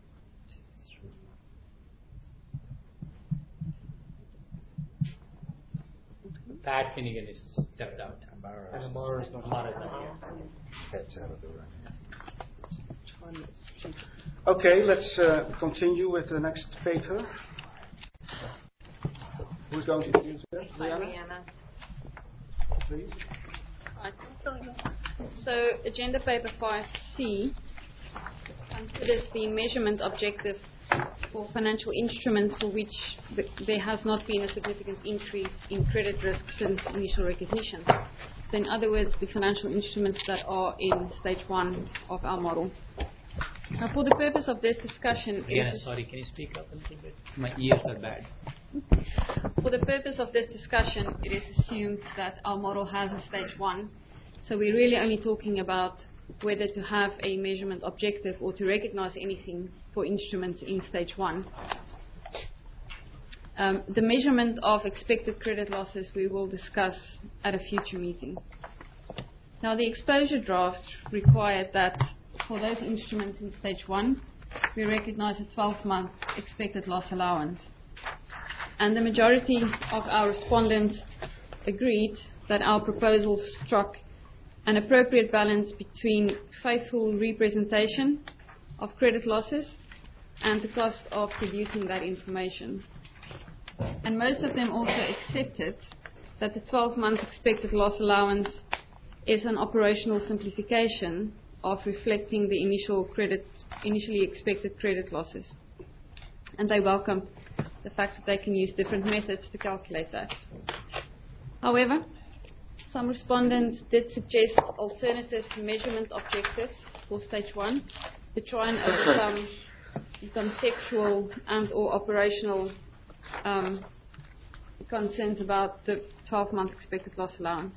S7: Pat Finnegan is stepped out. Amara is not here.
S12: That's out of the room.
S1: Okay, let's continue with the next paper. Who's going to introduce that?
S18: Rihanna.
S1: Please.
S18: So, agenda paper 5C considers the measurement objective for financial instruments for which there has not been a significant increase in credit risk since initial recognition. So in other words, the financial instruments that are in stage 1 of our model. Now, for the purpose of this discussion...
S7: sorry, can you speak up a little bit? My ears are bad.
S18: For the purpose of this discussion, it is assumed that our model has a stage 1. So we're really only talking about whether to have a measurement objective or to recognize anything for instruments in stage 1. The measurement of expected credit losses we will discuss at a future meeting. Now, the exposure draft required that for those instruments in stage 1, we recognize a 12-month expected loss allowance. And the majority of our respondents agreed that our proposal struck an appropriate balance between faithful representation of credit losses and the cost of producing that information. And most of them also accepted that the 12-month expected loss allowance is an operational simplification of reflecting the initially expected credit losses. And they welcomed the fact that they can use different methods to calculate that. However, some respondents did suggest alternative measurement objectives for stage 1 to try and overcome the conceptual and or operational concerns about the 12-month expected loss allowance.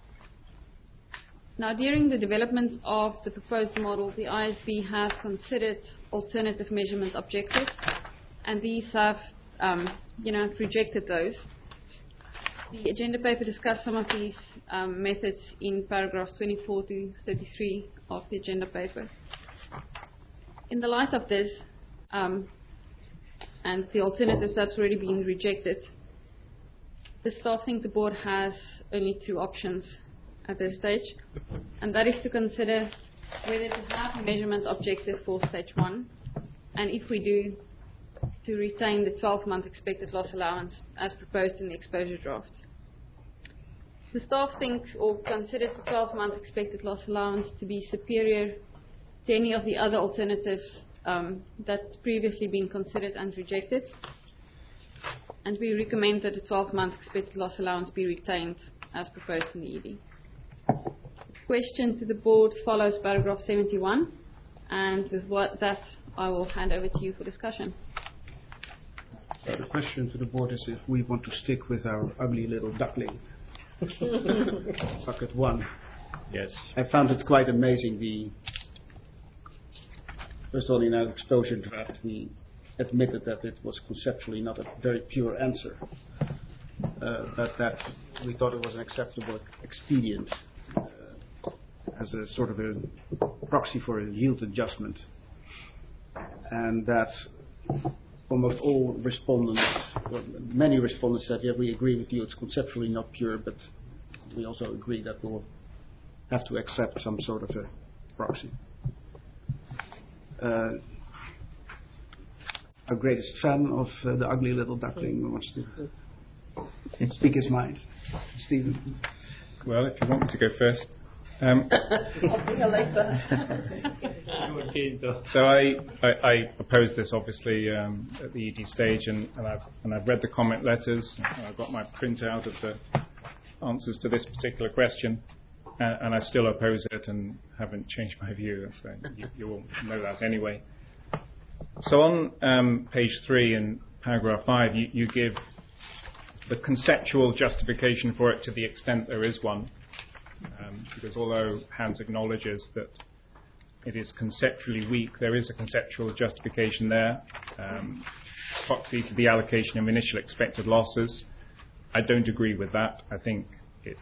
S18: Now, during the development of the proposed model, the ISB has considered alternative measurement objectives, and these have, rejected those. The agenda paper discussed some of these methods in paragraphs 24 to 33 of the agenda paper. In the light of this, and the alternatives that's already been rejected, the staff think the board has only two options at this stage, and that is to consider whether to have a measurement objective for stage 1, and if we do, to retain the 12-month expected loss allowance as proposed in the exposure draft. The staff thinks or considers the 12-month expected loss allowance to be superior to any of the other alternatives that's previously been considered and rejected, and we recommend that the 12-month expected loss allowance be retained as proposed in the ED. Question to the board follows paragraph 71, and with that I will hand over to you for discussion.
S1: The question to the board is if we want to stick with our ugly little duckling. Bucket 1.
S17: Yes.
S1: I found it quite amazing. First of all, in our exposure draft, we admitted that it was conceptually not a very pure answer, but that we thought it was an acceptable expedient as a sort of a proxy for a yield adjustment, and that almost all respondents, well, many respondents said, yeah, we agree with you, it's conceptually not pure, but we also agree that we'll have to accept some sort of a proxy. Our greatest fan of the ugly little duckling wants to speak his mind. Stephen.
S8: Well, if you want me to go first. So I opposed this obviously at the ED stage, and I've read the comment letters. I've got my printout of the answers to this particular question, and I still oppose it and haven't changed my view. So you will know that anyway. So on page 3 in paragraph 5, you give the conceptual justification for it to the extent there is one. Because although Hans acknowledges that it is conceptually weak, there is a conceptual justification there, proxy to the allocation of initial expected losses. I don't agree with that. I think it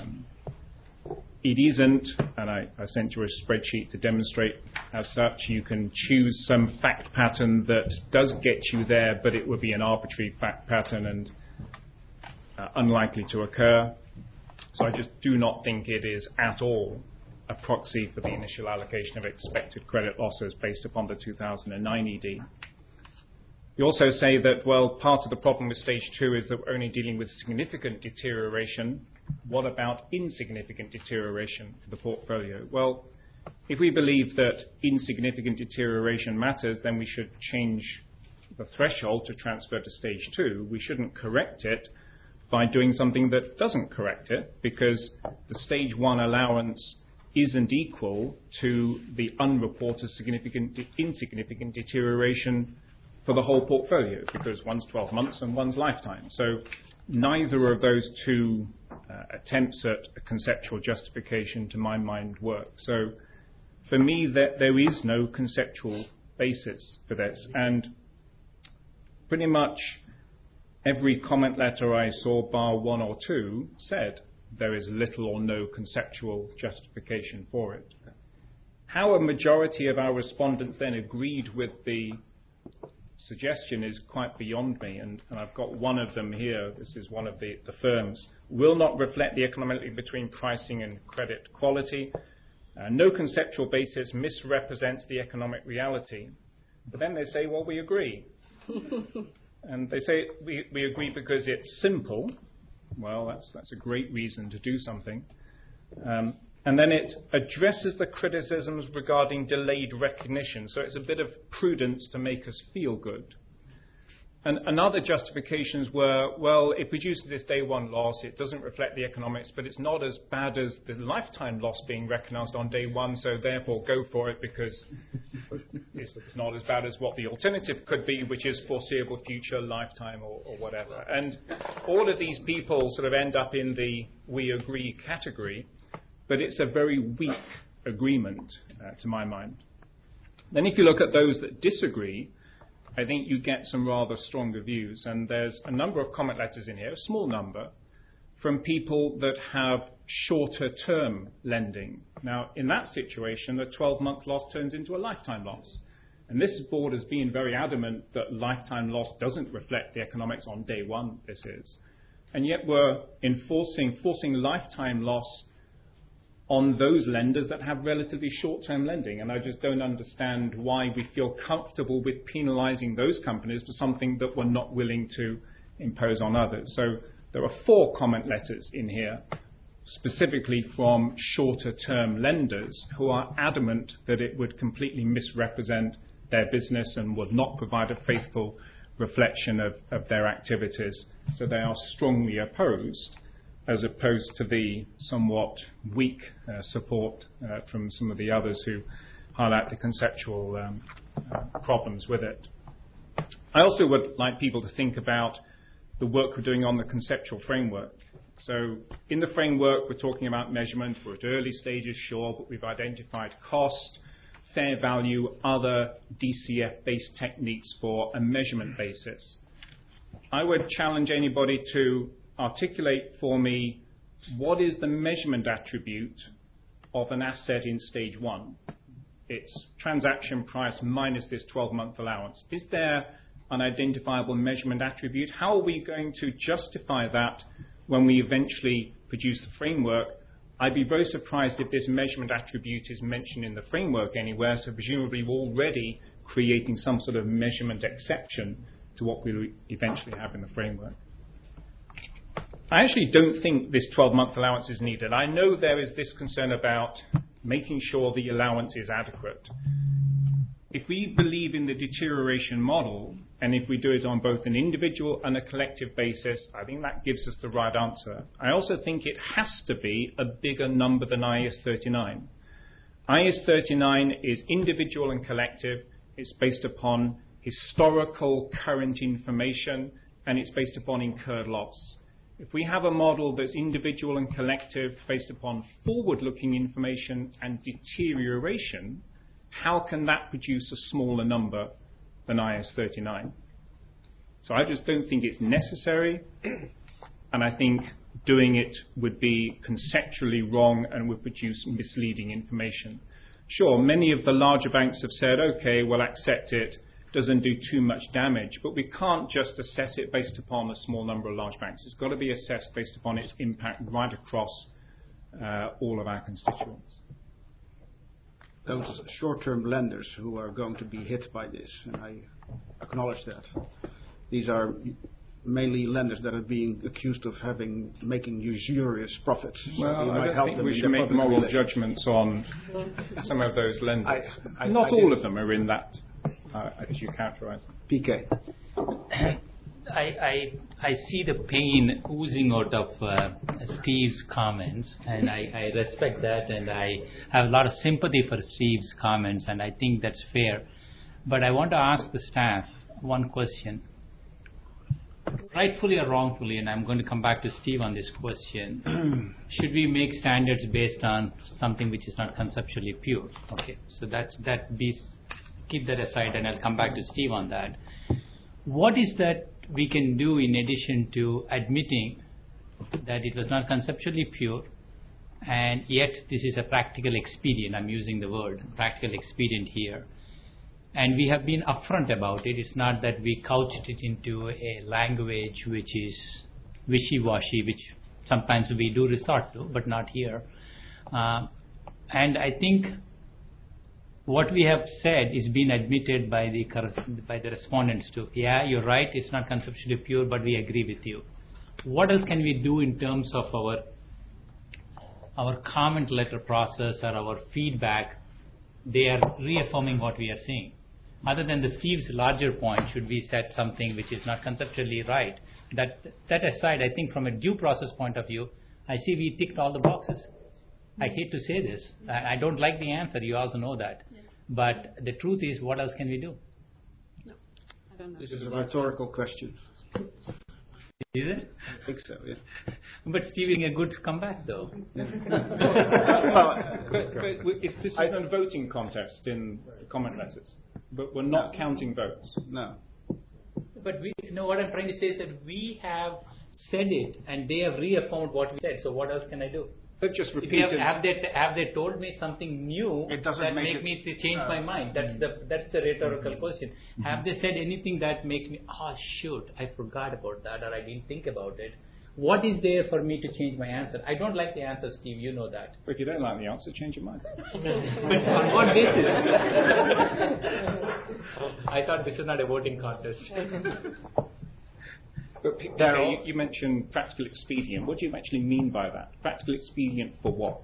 S8: isn't, and I sent you a spreadsheet to demonstrate as such. You can choose some fact pattern that does get you there, but it would be an arbitrary fact pattern and unlikely to occur. So I just do not think it is at all a proxy for the initial allocation of expected credit losses based upon the 2009 ED. You also say that, well, part of the problem with stage 2 is that we're only dealing with significant deterioration. What about insignificant deterioration for the portfolio? Well, if we believe that insignificant deterioration matters, then we should change the threshold to transfer to stage 2. We shouldn't correct it by doing something that doesn't correct it, because the stage 1 allowance isn't equal to the unreported insignificant deterioration for the whole portfolio, because one's 12 months and one's lifetime. So neither of those two attempts at a conceptual justification, to my mind, work. So for me, there is no conceptual basis for this, and pretty much every comment letter I saw, bar 1 or 2, said there is little or no conceptual justification for it. How a majority of our respondents then agreed with the suggestion is quite beyond me, and I've got one of them here. This is one of the firms. Will not reflect the economic link between pricing and credit quality. No conceptual basis misrepresents the economic reality. But then they say, well, we agree. And they say we agree because it's simple. Well, that's a great reason to do something. And then it addresses the criticisms regarding delayed recognition. So it's a bit of prudence to make us feel good. And other justifications were, well, it produces this day one loss, it doesn't reflect the economics, but it's not as bad as the lifetime loss being recognized on day one, so therefore go for it because it's not as bad as what the alternative could be, which is foreseeable future, lifetime, or whatever. And all of these people sort of end up in the we agree category, but it's a very weak agreement, to my mind. Then if you look at those that disagree, I think you get some rather stronger views. And there's a number of comment letters in here, a small number, from people that have shorter term lending. Now, in that situation, a 12-month loss turns into a lifetime loss. And this board has been very adamant that lifetime loss doesn't reflect the economics on day one, this is. And yet we're forcing lifetime loss on those lenders that have relatively short-term lending. And I just don't understand why we feel comfortable with penalizing those companies for something that we're not willing to impose on others. So there are 4 comment letters in here, specifically from shorter-term lenders who are adamant that it would completely misrepresent their business and would not provide a faithful reflection of their activities. So they are strongly opposed, as opposed to the somewhat weak support from some of the others who highlight the conceptual problems with it. I also would like people to think about the work we're doing on the conceptual framework. So in the framework, we're talking about measurement. We're at early stages, sure, but we've identified cost, fair value, other DCF-based techniques for a measurement basis. I would challenge anybody to articulate for me what is the measurement attribute of an asset in stage 1. It's transaction price minus this 12-month allowance. Is there an identifiable measurement attribute? How are we going to justify that when we eventually produce the framework? I'd be very surprised if this measurement attribute is mentioned in the framework anywhere, so presumably we're already creating some sort of measurement exception to what we'll eventually have in the framework. I actually don't think this 12-month allowance is needed. I know there is this concern about making sure the allowance is adequate. If we believe in the deterioration model, and if we do it on both an individual and a collective basis, I think that gives us the right answer. I also think it has to be a bigger number than IAS 39. IAS 39 is individual and collective. It's based upon historical current information, and it's based upon incurred loss. If we have a model that's individual and collective based upon forward-looking information and deterioration, how can that produce a smaller number than IAS 39? So I just don't think it's necessary, and I think doing it would be conceptually wrong and would produce misleading information. Sure, many of the larger banks have said, okay, we'll accept it, doesn't do too much damage, but we can't just assess it based upon a small number of large banks. It's got to be assessed based upon its impact right across all of our constituents.
S1: Those short-term lenders who are going to be hit by this, and I acknowledge that. These are mainly lenders that are being accused of making usurious profits.
S8: Well,
S1: so
S8: I don't think we should make moral judgments on some of those lenders. Not all of them are in that, as you characterize them.
S1: PK.
S19: I see the pain oozing out of Steve's comments, and I respect that, and I have a lot of sympathy for Steve's comments, and I think that's fair. But I want to ask the staff one question. Rightfully or wrongfully, and I'm going to come back to Steve on this question, should we make standards based on something which is not conceptually pure? Okay, so keep that aside, and I'll come back to Steve on that. What is that we can do in addition to admitting that it was not conceptually pure, and yet this is a practical expedient? I'm using the word practical expedient here. And we have been upfront about it. It's not that we couched it into a language which is wishy-washy, which sometimes we do resort to, but not here. And I think what we have said is being admitted by the respondents too. Yeah, you're right, it's not conceptually pure, but we agree with you. What else can we do in terms of our comment letter process or our feedback? They are reaffirming what we are saying. other than the Steve's larger point, should we set something which is not conceptually right? That aside, I think from a due process point of view, I see we ticked all the boxes. I hate to say this. I don't like the answer. You also know that. Yeah. But the truth is, what else can we do?
S1: No, I don't know. This is a rhetorical question.
S19: Is it?
S1: I think so, yeah.
S19: But Steve, a good comeback, though.
S8: This is a voting contest in the comment letters, but we're not counting votes.
S1: No.
S19: But what I'm trying to say is that we have said it, and they have reaffirmed what we said. So what else can I do?
S8: They've just repeated.
S19: Have they told me something new that make me to change my mind? That's the rhetorical question. Mm-hmm. Have they said anything that makes me, oh shoot, I forgot about that, or I didn't think about it? What is there for me to change my answer? I don't like the answer, Steve. You know that.
S8: But if you don't like the answer, change your mind.
S19: But on what basis? I thought this is not a voting contest.
S8: But Darryl, you mentioned practical expedient. What do you actually mean by that? Practical expedient for what?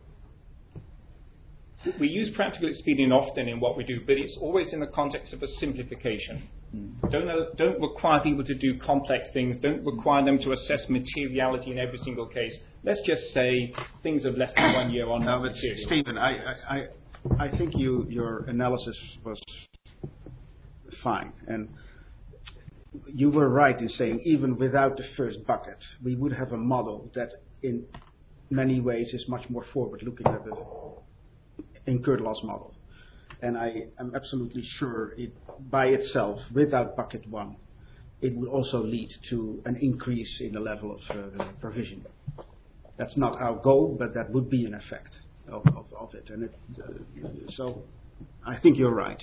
S8: We use practical expedient often in what we do, but it's always in the context of a simplification. Don't require people to do complex things. Don't require them to assess materiality in every single case. Let's just say things of less than 1 year on
S1: no, but
S8: material.
S1: Stephen, I think your analysis was fine, and you were right in saying even without the first bucket, we would have a model that in many ways is much more forward-looking than the incurred loss model. And I am absolutely sure it by itself, without bucket one, it will also lead to an increase in the level of provision. That's not our goal, but that would be an effect of it. And so I think you're right.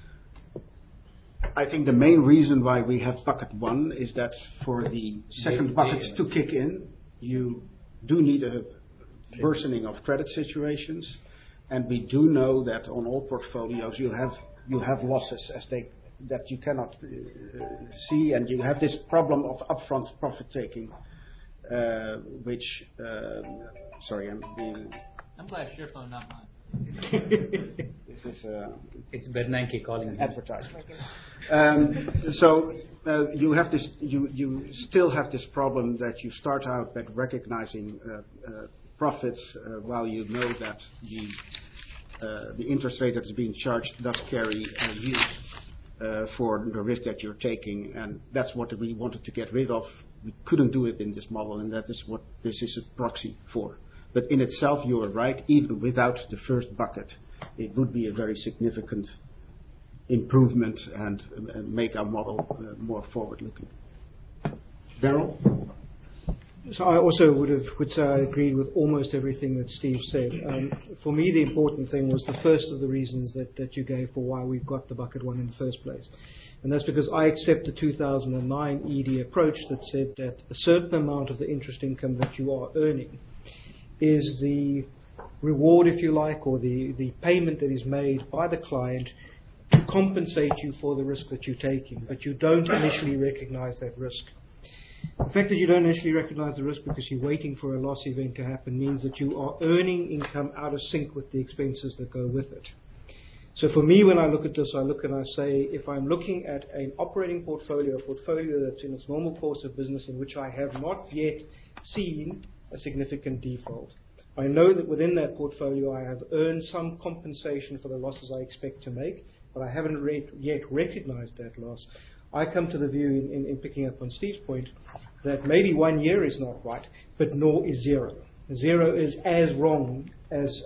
S1: I think the main reason why we have bucket one is that for the second bucket to kick in, you do need a worsening of credit situations, and we do know that on all portfolios you have losses that you cannot see, and you have this problem of upfront profit taking, which sorry,
S19: I'm glad your phone, not mine.
S1: This is
S19: it's Bernanke calling me.
S1: Advertisement. So you have this. You still have this problem that you start out by recognizing profits while you know that the interest rate that is being charged does carry a yield for the risk that you're taking, and that's what we wanted to get rid of. We couldn't do it in this model, and that is what this is a proxy for. But in itself, you are right. Even without the first bucket, it would be a very significant improvement and make our model more forward-looking. Darryl?
S9: So I also would say I agreed with almost everything that Steve said. For me, the important thing was the first of the reasons that you gave for why we've got the bucket one in the first place. And that's because I accept the 2009 ED approach that said that a certain amount of the interest income that you are earning is the reward, if you like, or the payment that is made by the client to compensate you for the risk that you're taking, but you don't initially recognize that risk. The fact that you don't initially recognize the risk because you're waiting for a loss event to happen means that you are earning income out of sync with the expenses that go with it. So for me, when I look at this, I look and I say, if I'm looking at an operating portfolio, a portfolio that's in its normal course of business in which I have not yet seen a significant default, I know that within that portfolio I have earned some compensation for the losses I expect to make, but I haven't yet recognized that loss. I come to the view, in picking up on Steve's point, that maybe 1 year is not right, but nor is zero. Zero is as wrong as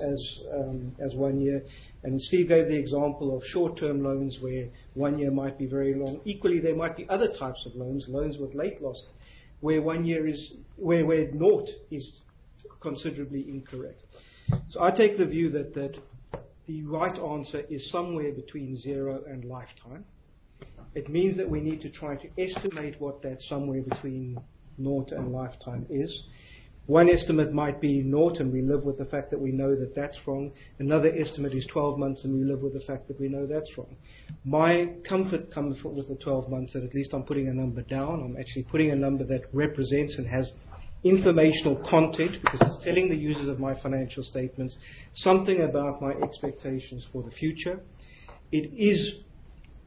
S9: 1 year. And Steve gave the example of short-term loans where 1 year might be very long. Equally, there might be other types of loans with late loss, where 1 year is where naught is considerably incorrect. So I take the view that the right answer is somewhere between zero and lifetime. It means that we need to try to estimate what that somewhere between naught and lifetime is. One estimate might be naught, and we live with the fact that we know that that's wrong. Another estimate is 12 months, and we live with the fact that we know that's wrong. My comfort comes with the 12 months, that at least I'm putting a number down. I'm actually putting a number that represents and has informational content, because it's telling the users of my financial statements something about my expectations for the future. It is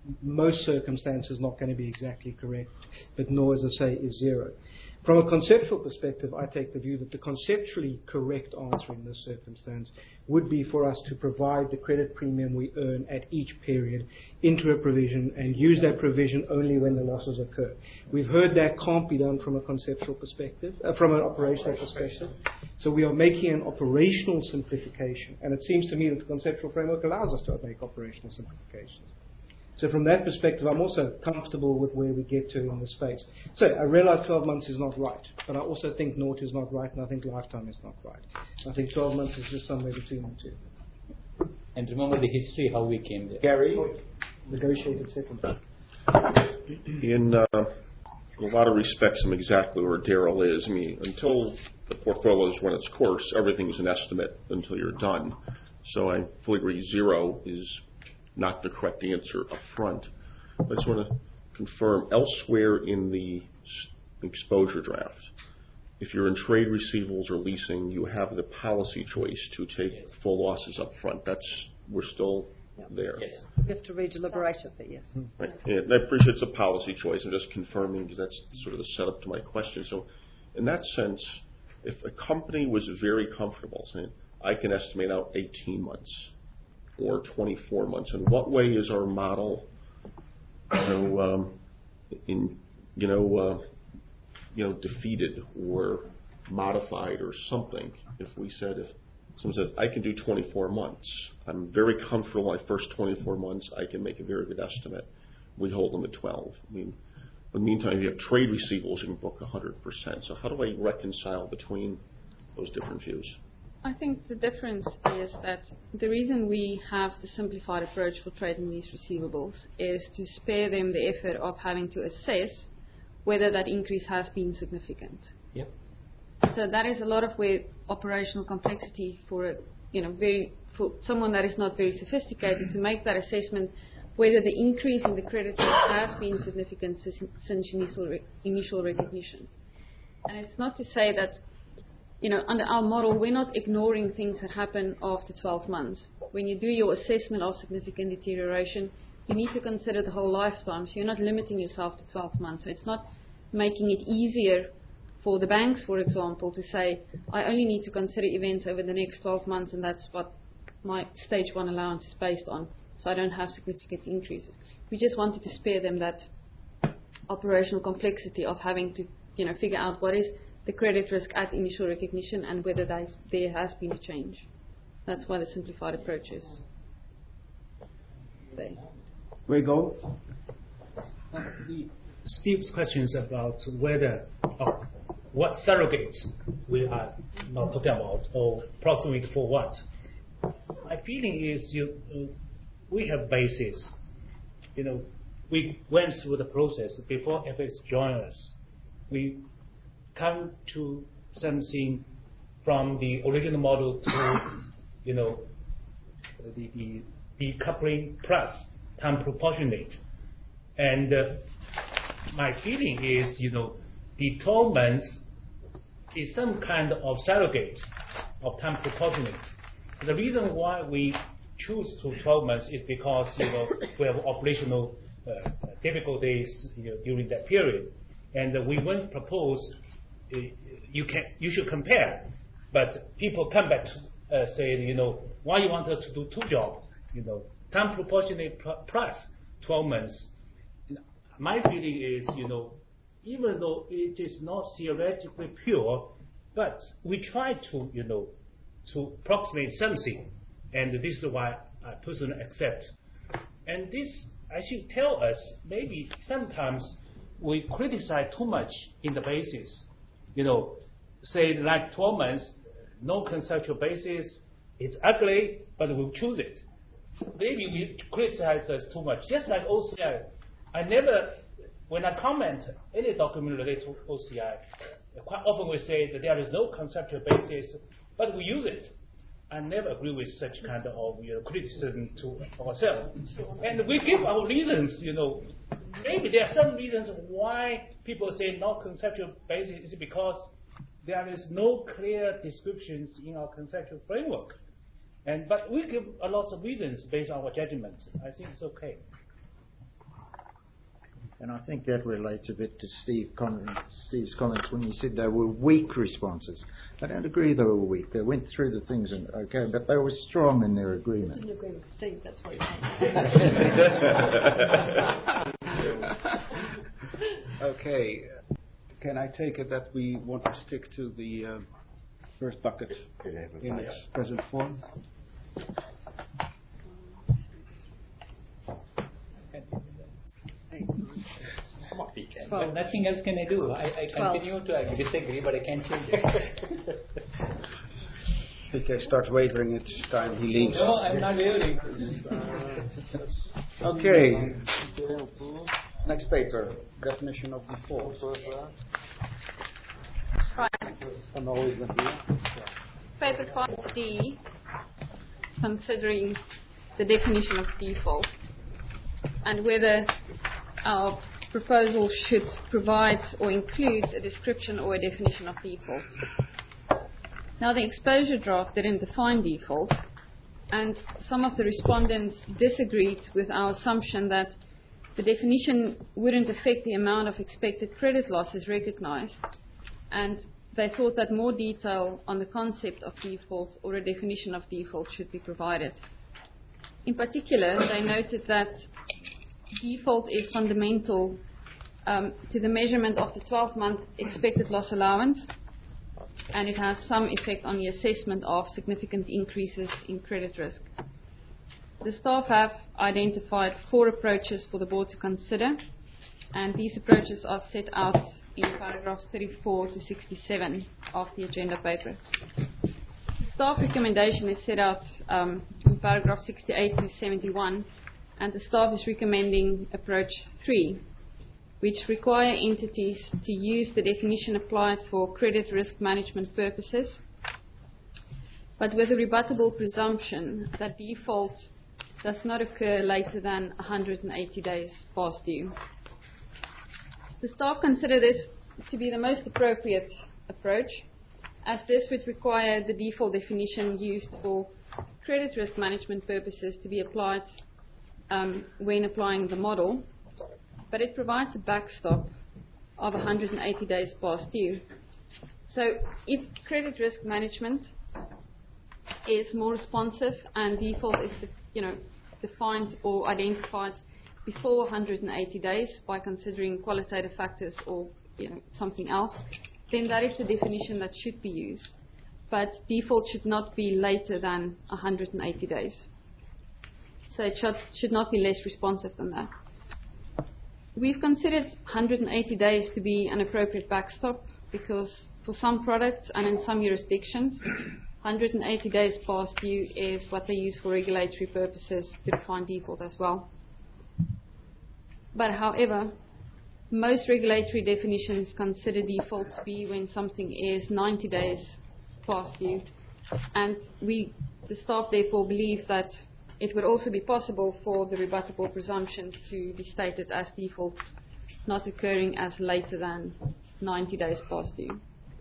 S9: most circumstances not going to be exactly correct, but nor, as I say, is zero. From a conceptual perspective, I take the view that the conceptually correct answer in this circumstance would be for us to provide the credit premium we earn at each period into a provision and use that provision only when the losses occur. We've heard that can't be done from a conceptual perspective, from an operational perspective. So we are making an operational simplification, and it seems to me that the conceptual framework allows us to make operational simplifications. So from that perspective, I'm also comfortable with where we get to in the space. So I realize 12 months is not right, but I also think naught is not right, and I think lifetime is not right. I think 12 months is just somewhere between the two.
S19: And remember the history, how we came there.
S9: Gary, negotiated settlement.
S20: In a lot of respects, I'm exactly where Daryl is. I mean, until the portfolio has run its course, everything's an estimate until you're done. So I fully agree, zero is not the correct answer up front. I just want to confirm, elsewhere in the exposure draft, if you're in trade receivables or leasing, you have the policy choice to take full losses up front. We're still there.
S5: Yes. We have to redeliberate it, but yes.
S20: Right. And I appreciate it's a policy choice. I'm just confirming because that's sort of the setup to my question. So in that sense, if a company was very comfortable saying, I can estimate out 18 months, or 24 months. In what way is our model, defeated or modified or something? If someone says I can do 24 months, I'm very comfortable. My first 24 months, I can make a very good estimate. We hold them at 12. I mean, in the meantime, you have trade receivables, you can book 100%. So how do I reconcile between those different views?
S18: I think the difference is that the reason we have the simplified approach for trade and lease receivables is to spare them the effort of having to assess whether that increase has been significant.
S19: Yep.
S18: So that is a lot of where operational complexity for someone that is not very sophisticated to make that assessment whether the increase in the credit risk has been significant since initial recognition. And it's not to say that under our model, we're not ignoring things that happen after 12 months. When you do your assessment of significant deterioration, you need to consider the whole lifetime. So you're not limiting yourself to 12 months. So it's not making it easier for the banks, for example, to say, I only need to consider events over the next 12 months, and that's what my stage 1 allowance is based on. So I don't have significant increases. We just wanted to spare them that operational complexity of having to figure out what is the credit risk at initial recognition and whether there has been a change. That's why the simplified approach is there.
S9: We go.
S3: Steve's question is about what surrogates we are not talking about, or approximate for what. My feeling is we have basis. We went through the process before FX joined us. We come to something from the original model to the decoupling plus time proportionate, and my feeling is the 12 months is some kind of surrogate of time proportionate. The reason why we choose to 12 months is because we have operational difficulties during that period, and we won't propose you should compare, but people come back to say why you want us to do two jobs, time proportionate plus 12 months. My feeling is even though it is not theoretically pure, but we try to to approximate something, and this is why I personally accept. And this I should tell us maybe sometimes we criticize too much in the basis. Say like 12 months, no conceptual basis, it's ugly, but we'll choose it. Maybe we criticize us too much. Just like OCI, when I comment any document related to OCI, quite often we say that there is no conceptual basis, but we use it. I never agree with such kind of criticism to ourselves. And we give our reasons, Maybe there are some reasons why people say no conceptual basis is because there is no clear descriptions in our conceptual framework. But we give a lot of reasons based on our judgment. I think it's okay.
S12: And I think that relates a bit to Steve's comments when he said they were weak responses. I don't agree they were weak. They went through the things and okay, but they were strong in their agreement.
S5: Didn't agree with Steve, that's what
S1: Okay. Can I take it that we want to stick to the first bucket in its present form?
S19: Well, nothing else can I do. I continue to disagree, but I can't change it.
S1: PK starts wavering each time he leaves.
S19: No, I'm not wavering.
S1: Okay. Next paper. Definition of default.
S18: Paper 5D, considering the definition of default and whether our proposal should provide or include a description or a definition of default. Now, the exposure draft didn't define default, and some of the respondents disagreed with our assumption that the definition wouldn't affect the amount of expected credit losses recognized, and they thought that more detail on the concept of default or a definition of default should be provided. In particular, they noted that default is fundamental to the measurement of the 12-month expected loss allowance, and it has some effect on the assessment of significant increases in credit risk. The staff have identified 4 approaches for the board to consider, and these approaches are set out in paragraphs 34 to 67 of the agenda paper. The staff recommendation is set out in paragraph 68 to 71, and the staff is recommending approach 3, which require entities to use the definition applied for credit risk management purposes, but with a rebuttable presumption that default does not occur later than 180 days past due. The staff consider this to be the most appropriate approach, as this would require the default definition used for credit risk management purposes to be applied when applying the model, but it provides a backstop of 180 days past due. So if credit risk management is more responsive and default is defined or identified before 180 days by considering qualitative factors or something else, then that is the definition that should be used. But default should not be later than 180 days. So it should not be less responsive than that. We've considered 180 days to be an appropriate backstop because for some products and in some jurisdictions, 180 days past due is what they use for regulatory purposes to define default as well. But however, most regulatory definitions consider default to be when something is 90 days past due, and the staff therefore believe that it would also be possible for the rebuttable presumption to be stated as default not occurring as later than 90 days past due.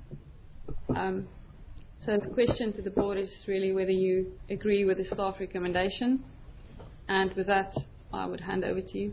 S18: So the question to the board is really whether you agree with the staff recommendation, and with that I would hand over to you.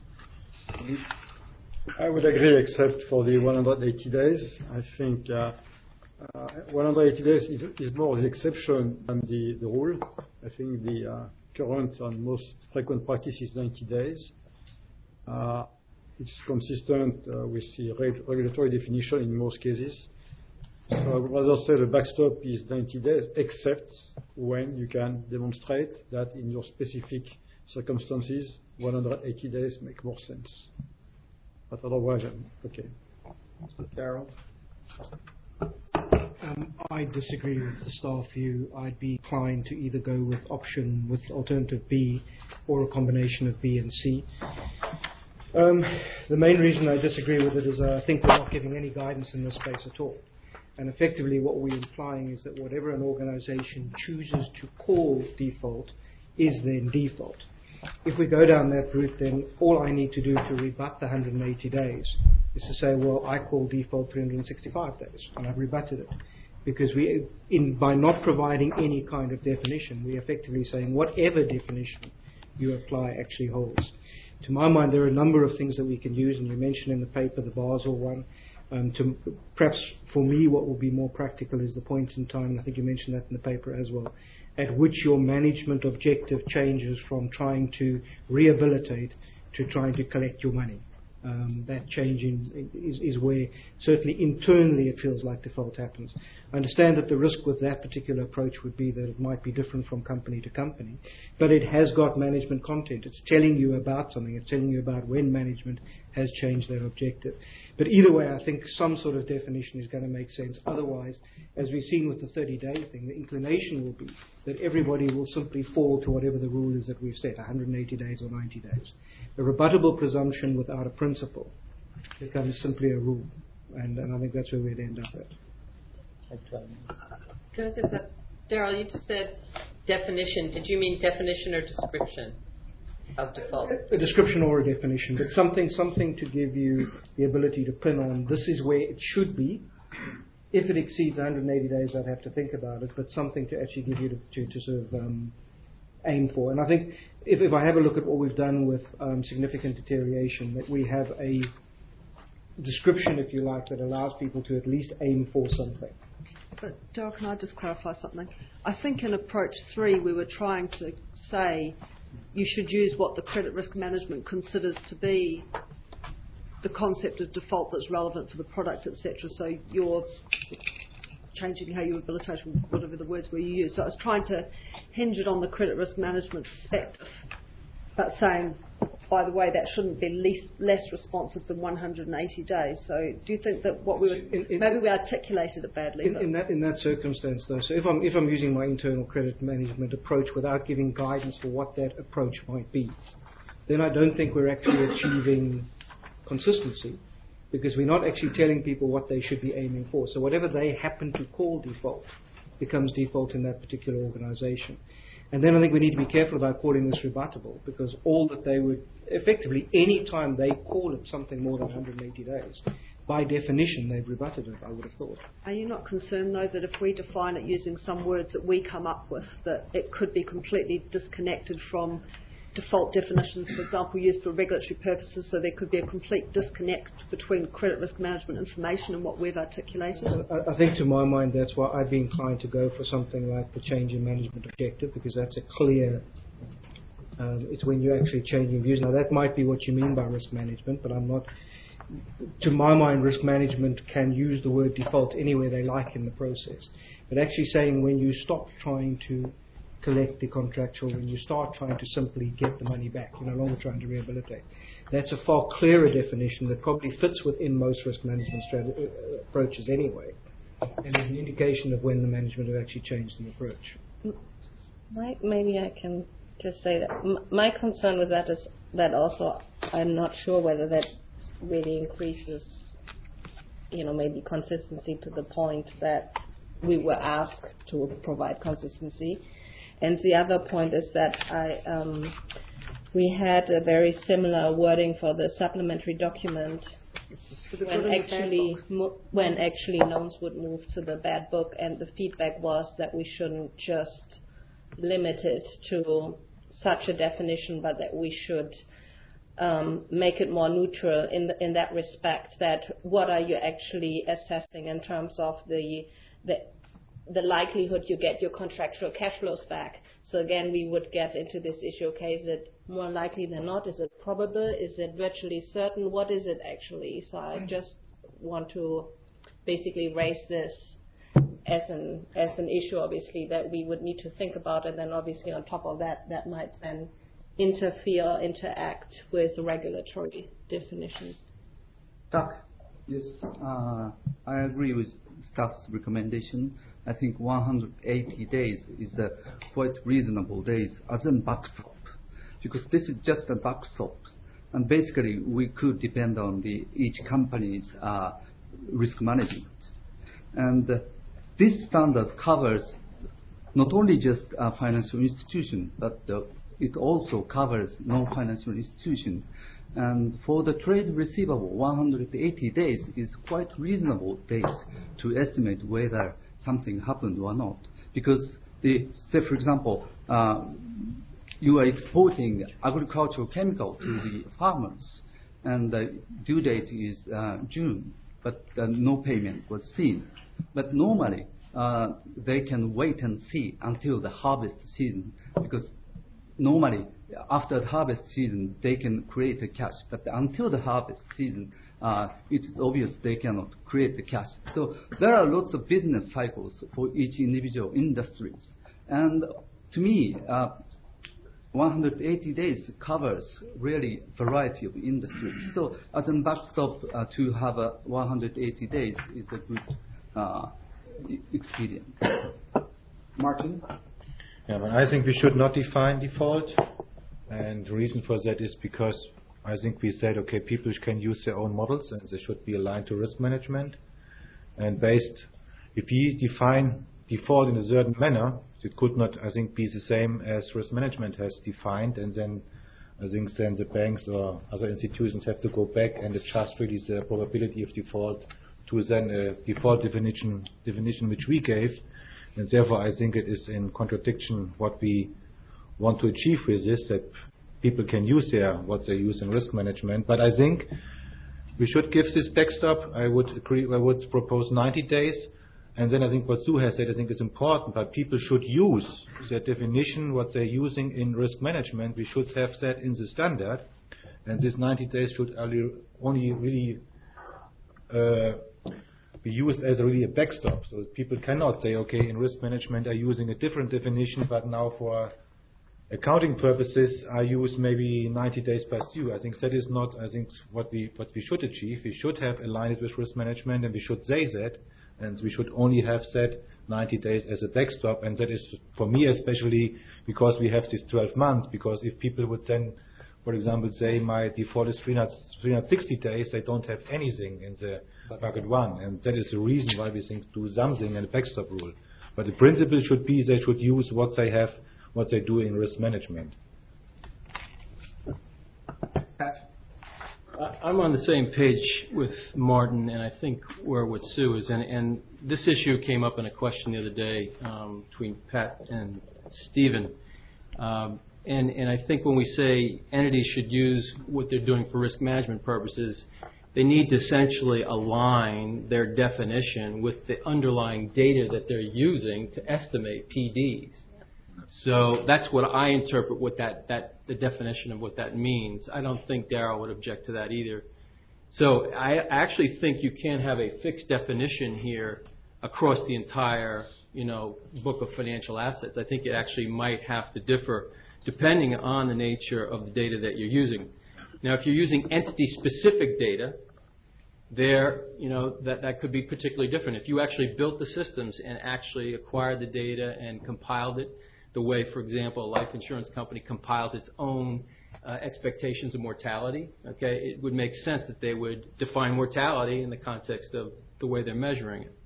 S13: I would agree, except for the 180 days. I think 180 days is more the exception than the rule. I think the current and most frequent practice is 90 days. It's consistent with the regulatory definition in most cases. So I would rather say the backstop is 90 days, except when you can demonstrate that in your specific circumstances, 180 days make more sense. But otherwise, okay.
S1: Darryl?
S9: I disagree with the staff view. I'd be inclined to either go with alternative B or a combination of B and C. The main reason I disagree with it is I think we're not giving any guidance in this space at all. And effectively what we're implying is that whatever an organization chooses to call default is then default. If we go down that route, then all I need to do to rebut the 180 days is to say, well, I call default 365 days, and I've rebutted it. Because by not providing any kind of definition, we're effectively saying whatever definition you apply actually holds. To my mind, there are a number of things that we can use, and you mentioned in the paper the Basel one. Perhaps for me, what will be more practical is the point in time, and I think you mentioned that in the paper as well, at which your management objective changes from trying to rehabilitate to trying to collect your money. That change is where certainly internally it feels like default happens. I understand that the risk with that particular approach would be that it might be different from company to company, but it has got management content. It's telling you about something. It's telling you about when management has changed their objective. But either way, I think some sort of definition is going to make sense. Otherwise, as we've seen with the 30-day thing, the inclination will be that everybody will simply fall to whatever the rule is that we've set, 180 days or 90 days. A rebuttable presumption without a principle becomes simply a rule, and I think that's where we'd end up at.
S16: Can I just ask, Daryl, you just said definition. Did you mean definition or description of default?
S9: A description or a definition, but something to give you the ability to pin on, this is where it should be. If it exceeds 180 days, I'd have to think about it, but something to actually give you to sort of aim for. And I think if I have a look at what we've done with significant deterioration, that we have a description, if you like, that allows people to at least aim for something.
S5: But Daryl, can I just clarify something? I think in approach 3 we were trying to say you should use what the credit risk management considers to be the concept of default that's relevant for the product, etc. So you're changing how you rehabilitate, whatever the words were you used. So I was trying to hinge it on the credit risk management perspective, but saying, by the way, that shouldn't be less responsive than 180 days. So do you think that what we were, maybe we articulated it badly?
S9: In that circumstance, though, so if I'm using my internal credit management approach without giving guidance for what that approach might be, then I don't think we're actually achieving consistency, because we're not actually telling people what they should be aiming for. So whatever they happen to call default becomes default in that particular organization. And then I think we need to be careful about calling this rebuttable, because all that they would, effectively, any time they call it something more than 180 days, by definition, they've rebutted it, I would have thought.
S5: Are you not concerned, though, that if we define it using some words that we come up with, that it could be completely disconnected from default definitions, for example, used for regulatory purposes, so there could be a complete disconnect between credit risk management information and what we've articulated?
S9: I think, to my mind, that's why I'd be inclined to go for something like the change in management objective, because that's a clear, it's when you're actually changing views. Now, that might be what you mean by risk management, but I'm not. To my mind, risk management can use the word default anywhere they like in the process. But actually saying when you stop trying to collect the contractual, when you start trying to simply get the money back, you're no longer trying to rehabilitate. That's a far clearer definition that probably fits within most risk management approaches anyway, and is an indication of when the management have actually changed the approach.
S2: Maybe I can just say that my concern with that is that also I'm not sure whether that really increases, maybe consistency to the point that we were asked to provide consistency. And the other point is that we had a very similar wording for the supplementary document when actually loans would move to the bad book, and the feedback was that we shouldn't just limit it to such a definition, but that we should make it more neutral in that respect, that what are you actually assessing in terms of the likelihood you get your contractual cash flows back. So again, we would get into this issue, okay, is it more likely than not? Is it probable? Is it virtually certain? What is it actually? So I just want to basically raise this as an issue, obviously, that we would need to think about, and then obviously on top of that, that might then interact with regulatory definitions.
S21: Doug? Yes, I agree with staff's recommendation. I think 180 days is a quite reasonable days as a backstop, because this is just a backstop, and basically we could depend on each company's risk management. And this standard covers not only just a financial institution, but it also covers non-financial institution. And for the trade receivable, 180 days is quite reasonable days to estimate whether something happened or not. Because say, for example, you are exporting agricultural chemical to the farmers, and the due date is June, but no payment was seen. But normally, they can wait and see until the harvest season, because normally after the harvest season they can create the cash, but until the harvest season it's obvious they cannot create the cash. So there are lots of business cycles for each individual industries, and to me 180 days covers really variety of industries. So as a backstop to have a 180 days is a good experience.
S15: Martin?
S4: Yeah, but I think we should not define default, and the reason for that is because I think we said, okay, people can use their own models and they should be aligned to risk management. And if we define default in a certain manner, it could not, I think, be the same as risk management has defined, and then I think then the banks or other institutions have to go back and adjust really the probability of default to then a default definition which we gave, and therefore I think it is in contradiction what we want to achieve with this, that people can use what they use in risk management. But I think we should give this backstop. I would agree. I would propose 90 days. And then I think what Sue has said, I think is important, but people should use their definition, what they're using in risk management. We should have that in the standard. And this 90 days should only really be used as really a backstop. So people cannot say, okay, in risk management I'm using a different definition, but now for accounting purposes I use maybe 90 days past due. I think that is not, I think, what we should achieve. We should have aligned it with risk management, and we should say that. And we should only have set 90 days as a backstop, and that is for me especially because we have these 12 months, because if people would then, for example, say my default is 360 days, they don't have anything in the bucket one, and that is the reason why we think do something in a backstop rule. But the principle should be they should use what they have, what they do in risk management.
S15: Pat?
S14: I'm on the same page with Martin, and I think where what Sue is, and this issue came up in a question the other day between Pat and Stephen. And I think when we say entities should use what they're doing for risk management purposes, they need to essentially align their definition with the underlying data that they're using to estimate PDs. So that's what I interpret what the definition of what that means. I don't think Darryl would object to that either. So I actually think you can have a fixed definition here across the entire, book of financial assets. I think it actually might have to differ depending on the nature of the data that you're using. Now, if you're using entity-specific data, that could be particularly different. If you actually built the systems and actually acquired the data and compiled it, the way, for example, a life insurance company compiles its own expectations of mortality, okay, it would make sense that they would define mortality in the context of the way they're measuring it.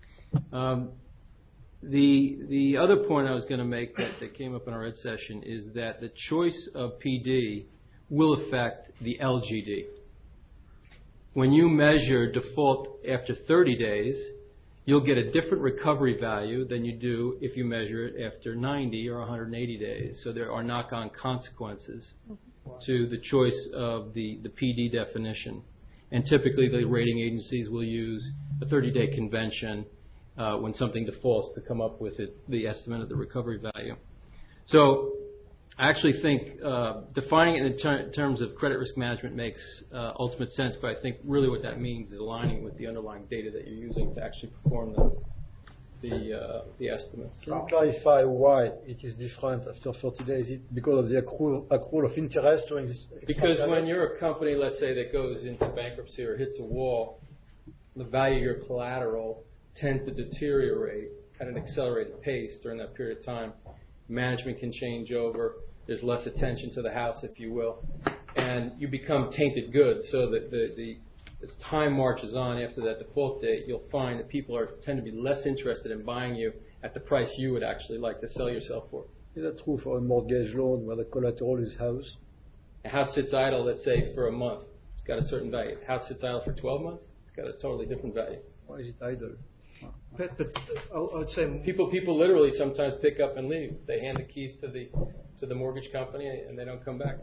S14: The other point I was going to make that came up in our ed session is that the choice of PD will affect the LGD. When you measure default after 30 days, you'll get a different recovery value than you do if you measure it after 90 or 180 days. So there are knock-on consequences to the choice of the PD definition. And typically the rating agencies will use a 30-day convention when something defaults to come up with the estimate of the recovery value. So I actually think defining it in terms of credit risk management makes ultimate sense, but I think really what that means is aligning with the underlying data that you're using to actually perform the estimates.
S13: Can you clarify why it is different after 30 days? Is it because of the accrual of interest during this?
S14: Because when you're a company, let's say, that goes into bankruptcy or hits a wall, the value of your collateral tends to deteriorate at an accelerated pace during that period of time. Management can change over. There's less attention to the house, if you will, and you become tainted goods. So that as time marches on after that default date, you'll find that people tend to be less interested in buying you at the price you would actually like to sell yourself for.
S13: Is that true for a mortgage loan where the collateral is house?
S14: A house sits idle, let's say, for a month. It's got a certain value. A house sits idle for 12 months. It's got a totally different value.
S13: Why is it idle?
S9: But I'd say
S14: people literally sometimes pick up and leave. They hand the keys to the mortgage company and they don't come back.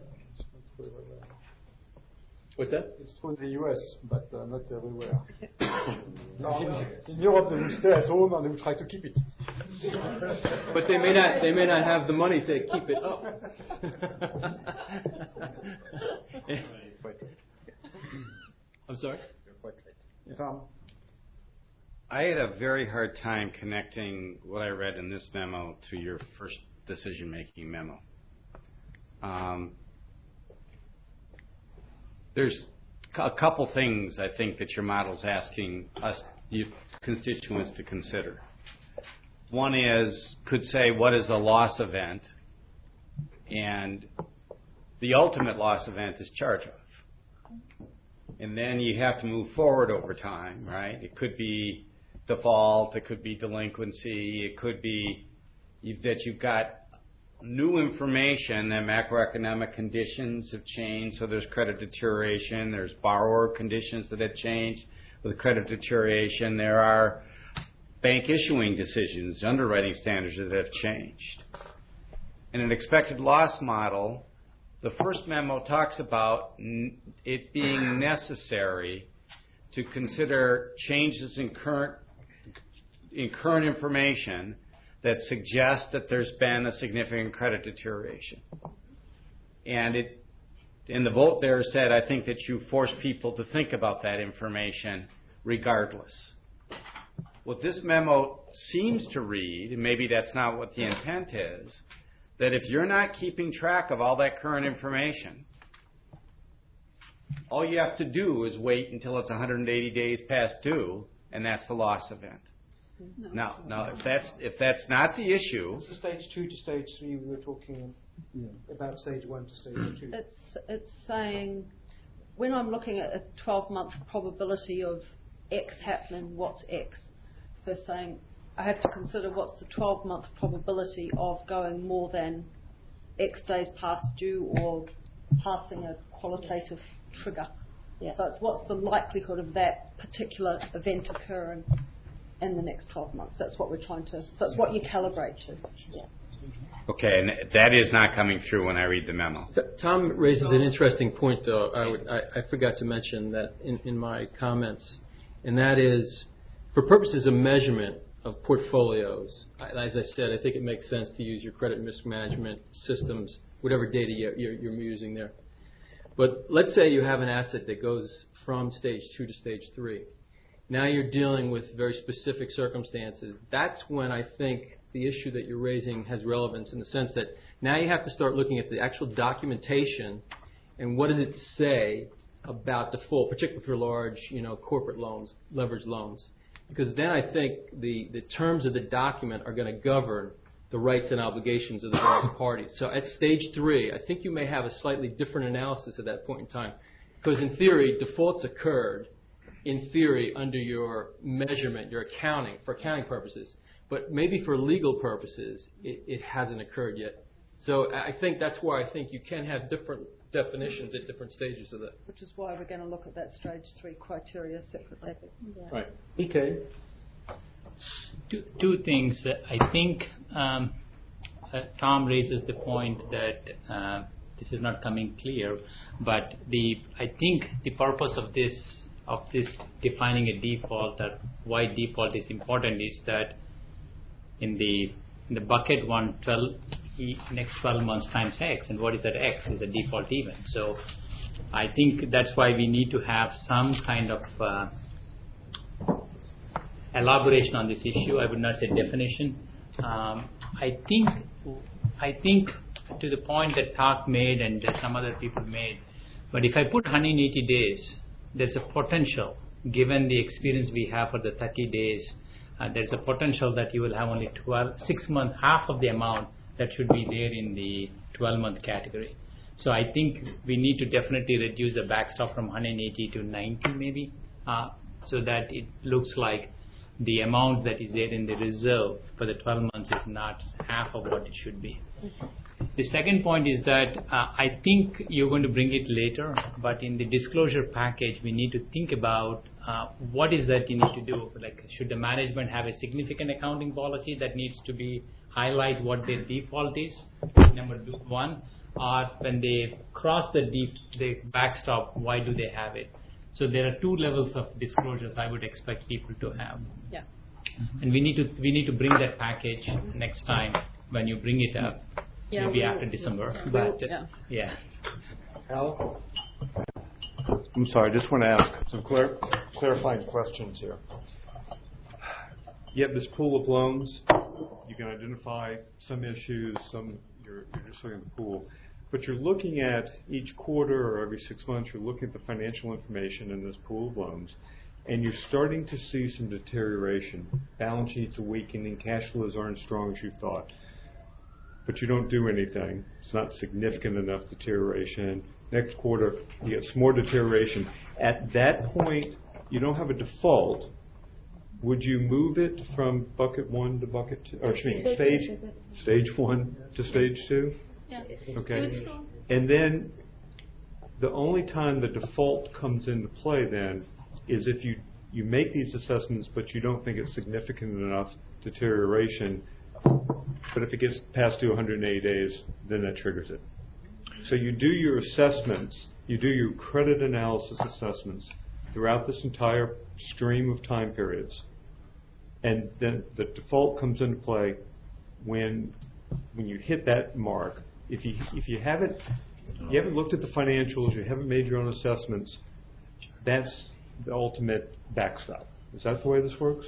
S14: What's that?
S13: It's true in the US, but not everywhere. In Europe, they will stay at home and they will try to keep it.
S14: But they may not have the money to keep it up. I'm sorry?
S11: Tom? I had a very hard time connecting what I read in this memo to your first decision-making memo. There's a couple things I think that your model's asking us, you constituents, to consider. One could say, what is the loss event? And the ultimate loss event is charge-off. And then you have to move forward over time, right? It could be default, it could be delinquency, it could be that you've got new information, that macroeconomic conditions have changed, so there's credit deterioration, there's borrower conditions that have changed with credit deterioration, there are bank issuing decisions, underwriting standards that have changed. In an expected loss model, the first memo talks about it being necessary to consider changes in current information that suggests that there's been a significant credit deterioration. And the vote there said, I think that you force people to think about that information regardless. What this memo seems to read, and maybe that's not what the intent is, that if you're not keeping track of all that current information, all you have to do is wait until it's 180 days past due, and that's the loss event. No. Now, if that's not the issue,
S9: it's the stage 2 to stage 3 we were talking about stage 1 to stage 2.
S5: It's saying when I'm looking at a 12-month probability of X happening, what's X? So saying I have to consider what's the 12-month probability of going more than X days past due or passing a qualitative trigger. Yeah. So it's what's the likelihood of that particular event occurring in the next 12 months. That's what we're trying to, so it's what you calibrate to. Yeah.
S11: Okay, and that is not coming through when I read the memo.
S14: Tom raises an interesting point, though. I forgot to mention that in my comments, and that is, for purposes of measurement of portfolios, as I said, I think it makes sense to use your credit risk management systems, whatever data you're using there. But let's say you have an asset that goes from stage 2 to stage 3. Now you're dealing with very specific circumstances. That's when I think the issue that you're raising has relevance, in the sense that now you have to start looking at the actual documentation and what does it say about default, particularly for large, corporate loans, leveraged loans. Because then I think the terms of the document are going to govern the rights and obligations of the various parties. So at stage 3, I think you may have a slightly different analysis at that point in time. Because in theory, defaults occurred, in theory, under your measurement, your accounting, for accounting purposes. But maybe for legal purposes, it hasn't occurred yet. So I think that's why I think you can have different definitions at different stages of that.
S5: Which is why we're going to look at that stage 3 criteria separately. Yeah.
S14: Right.
S9: Okay.
S19: Two things. I think Tom raises the point that this is not coming clear, but I think the purpose of this defining a default, or why default is important, is that in the bucket 1, next 12 months times X, and what is that X? Is a default event. So I think that's why we need to have some kind of elaboration on this issue. I would not say definition. I think to the point that Tak made and some other people made, but if I put 180 days, there's a potential, given the experience we have for the 30 days, there's a potential that you will have only 6 months, half of the amount that should be there in the 12-month category. So I think we need to definitely reduce the backstop from 180 to 90 maybe, so that it looks like the amount that is there in the reserve for the 12 months is not half of what it should be. The second point is that I think you're going to bring it later, but in the disclosure package, we need to think about what is that you need to do. Like, should the management have a significant accounting policy that needs to be highlight what their default is, number one, or when they cross the backstop, why do they have it? So there are two levels of disclosures I would expect people to have.
S2: Yeah.
S19: And we need to bring that package next time when you bring it up.
S2: Yeah,
S19: maybe after December. But yeah.
S10: Al? I'm sorry, I just want to ask some clarifying questions here. You have this pool of loans. You can identify some issues, you're just looking at the pool. But you're looking at each quarter or every 6 months, you're looking at the financial information in this pool of loans, and you're starting to see some deterioration. Balance sheets are weakening, cash flows aren't as strong as you thought. But you don't do anything. It's not significant enough deterioration. Next quarter, you get some more deterioration. At that point, you don't have a default. Would you move it from bucket 1 to bucket 2? Or stage 1 to stage 2?
S18: Yeah.
S10: Okay. And then the only time the default comes into play then is if you make these assessments, but you don't think it's significant enough deterioration. But if it gets past due 180 days, then that triggers it. So you do your assessments, you do your credit analysis assessments throughout this entire stream of time periods. And then the default comes into play when you hit that mark. If you haven't looked at the financials, you haven't made your own assessments, that's the ultimate backstop. Is that the way this works?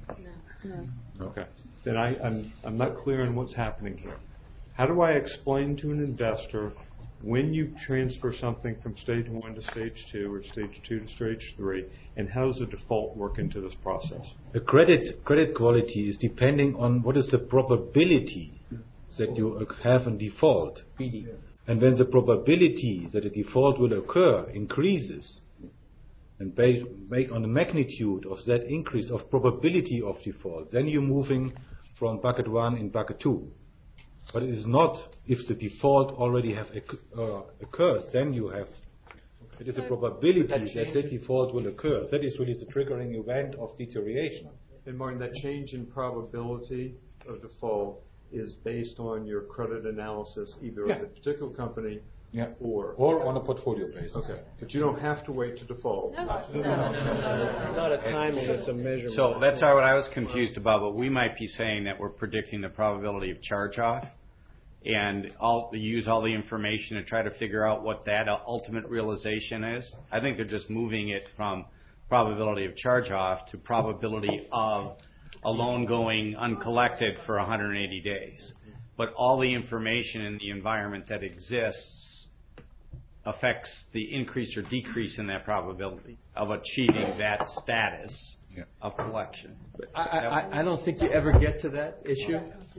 S2: No.
S10: Okay. Then I'm not clear on what's happening here. How do I explain to an investor when you transfer something from stage 1 to stage 2 or stage 2 to stage 3, and how does the default work into this process?
S4: The credit quality is depending on what is the probability that you have a default.
S19: PD.
S4: And when the probability that a default will occur increases, and based on the magnitude of that increase of probability of default, then you're moving from bucket 1 in bucket 2. But it is not if the default already have occurs, then you have. It is a probability that the default will occur. That is really the triggering event of deterioration.
S10: And Martin, that change in probability of default is based on your credit analysis, either of the particular company or
S4: on a portfolio basis.
S10: Okay, but you don't have to wait to default.
S16: No.
S1: It's not a timing, it's a measurement.
S11: So that's what I was confused about, but we might be saying that we're predicting the probability of charge-off and use all the information to try to figure out what that ultimate realization is. I think they're just moving it from probability of charge-off to probability of a loan going uncollected for 180 days. But all the information in the environment that exists affects the increase or decrease in that probability of achieving that status of collection.
S14: I don't think you ever get to that issue.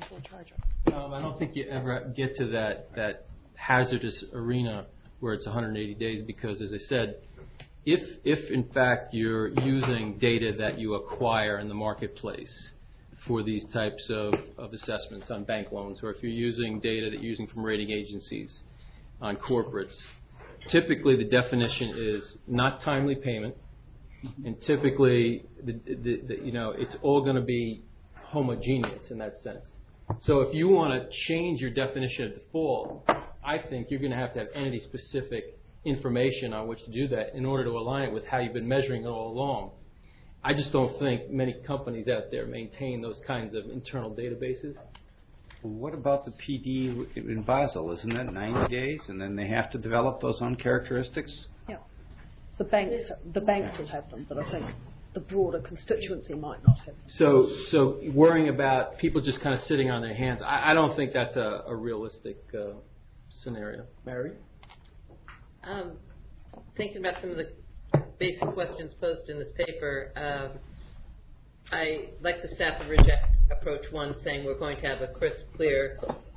S14: I don't think you ever get to that hazardous arena where it's 180 days because, as I said, if in fact you're using data that you acquire in the marketplace for these types of assessments on bank loans, or if you're using data that you're using from rating agencies on corporates, typically the definition is not timely payment, and typically it's all going to be homogeneous in that sense. So if you want to change your definition of default, I think you're going to have entity-specific information on which to do that in order to align it with how you've been measuring it all along. I just don't think many companies out there maintain those kinds of internal databases.
S11: What about the PD in Basel? Isn't that 90 days, and then they have to develop those own characteristics?
S5: Yeah. The banks will have them, but I think the broader constituency might not have them.
S14: So worrying about people just kind of sitting on their hands, I don't think that's a realistic scenario.
S10: Mary?
S16: Thinking about some of the basic questions posed in this paper, I like the staff and reject approach one, saying we're going to have a crisp, clear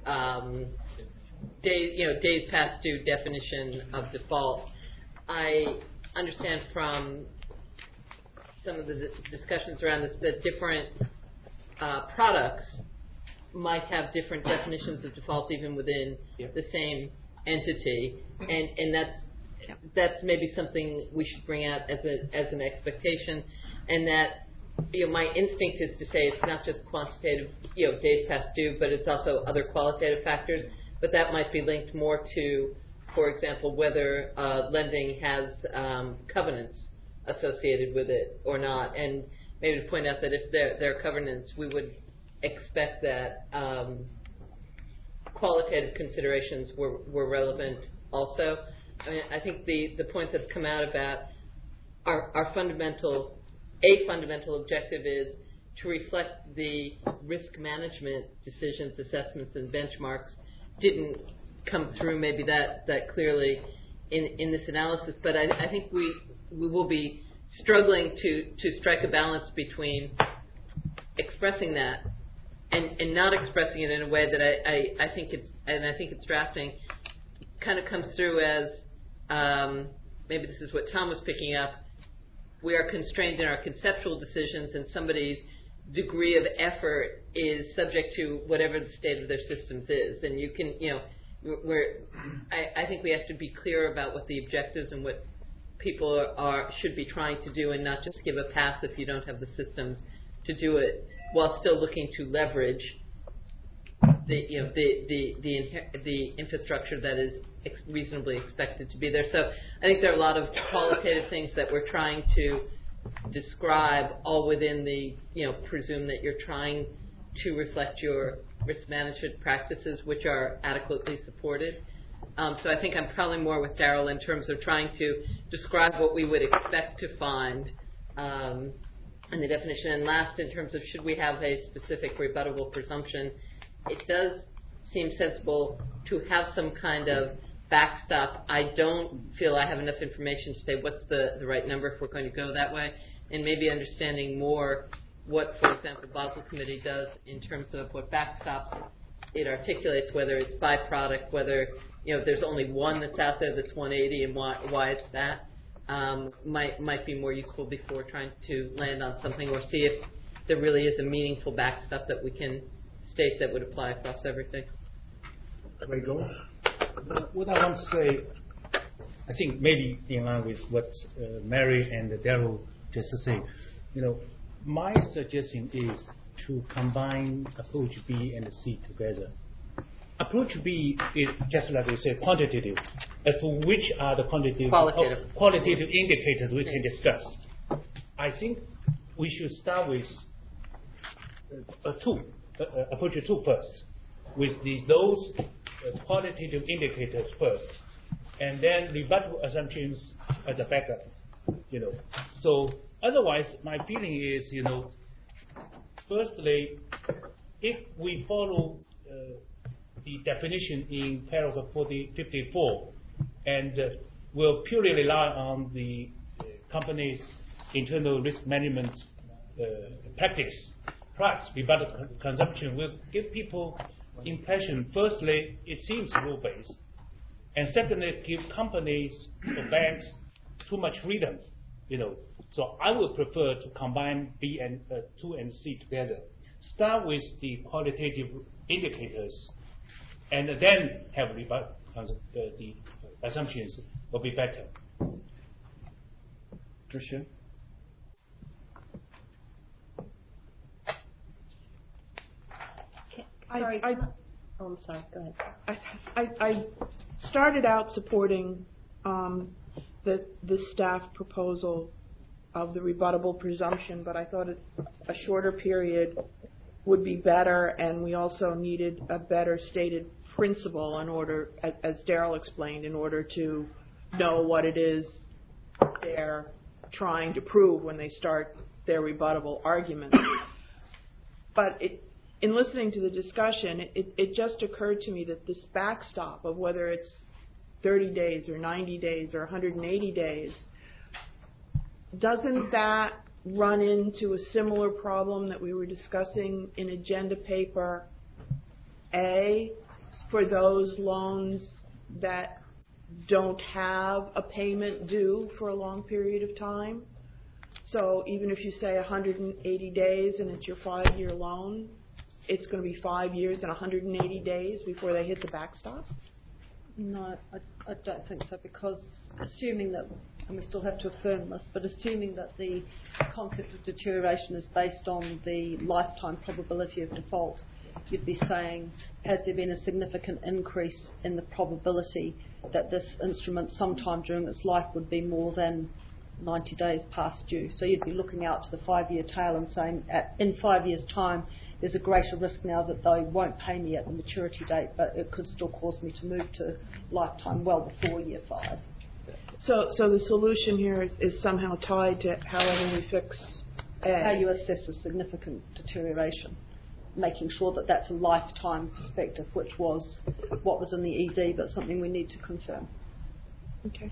S16: days past due definition of default. I understand from some of the discussions around this, that different products might have different definitions of defaults even within the same entity, and that's maybe something we should bring out as an expectation, and that my instinct is to say it's not just quantitative, days past due, but it's also other qualitative factors, but that might be linked more to, for example, whether lending has covenants associated with it or not, and maybe to point out that if there are covenants, we would expect that qualitative considerations were relevant also. I mean, I think the points that's come out about our fundamental objective is to reflect the risk management decisions, assessments, and benchmarks didn't come through maybe that clearly in this analysis, but I think we will be struggling to strike a balance between expressing that and not expressing it in a way that I think it's drafting kind of comes through as maybe this is what Tom was picking up. We are constrained in our conceptual decisions, and somebody's degree of effort is subject to whatever the state of their systems is. And you can, I think we have to be clear about what the objectives and what people should be trying to do, and not just give a pass if you don't have the systems to do it, while still looking to leverage the infrastructure that is reasonably expected to be there. So I think there are a lot of qualitative things that we're trying to describe, all within the, presume that you're trying to reflect your risk management practices, which are adequately supported. So I think I'm probably more with Daryl in terms of trying to describe what we would expect to find in the definition. And last, in terms of should we have a specific rebuttable presumption, it does seem sensible to have some kind of backstop. I don't feel I have enough information to say what's the right number if we're going to go that way, and maybe understanding more what, for example, Basel Committee does in terms of what backstops it articulates, whether it's by product, whether there's only one that's out there that's 180 and why it's that, might be more useful before trying to land on something, or see if there really is a meaningful backstop that we can state that would apply across everything.
S3: What I want to say, I think maybe in line with what Mary and Daryl just said, my suggestion is to combine approach B and C together. Approach B is just like we said, quantitative, as to which are the qualitative indicators we can discuss. I think we should start with approach 2 first, with those qualitative indicators first, and then rebuttable assumptions as a backup. So otherwise, my feeling is, firstly, if we follow the definition in paragraph 54 and will purely rely on the company's internal risk management practice, plus rebuttable consumption will give people impression, firstly, it seems rule-based, and secondly, give companies or banks too much freedom, So I would prefer to combine B and 2 and C together. Start with the qualitative indicators, and then have the assumptions will be better.
S10: Tricia?
S2: I'm sorry, go ahead.
S6: I started out supporting the staff proposal of the rebuttable presumption, but I thought a shorter period would be better, and we also needed a better stated principle in order, as Daryl explained, in order to know what it is they're trying to prove when they start their rebuttable argument. But in listening to the discussion, it just occurred to me that this backstop of whether it's 30 days or 90 days or 180 days, doesn't that run into a similar problem that we were discussing in agenda paper A for those loans that don't have a payment due for a long period of time? So even if you say 180 days and it's your 5-year loan, it's going to be 5 years and 180 days before they hit the backstop?
S5: No, I don't think so, because assuming that, and we still have to affirm this, but assuming that the concept of deterioration is based on the lifetime probability of default, you'd be saying, has there been a significant increase in the probability that this instrument sometime during its life would be more than 90 days past due? So you'd be looking out to the 5-year tail and saying, in 5 years' time, there's a greater risk now that they won't pay me at the maturity date, but it could still cause me to move to lifetime well before year 5.
S6: So the solution here is somehow tied to however we fix A.
S5: How you assess a significant deterioration, making sure that that's a lifetime perspective, which was what was in the ED, but something we need to confirm.
S6: Okay.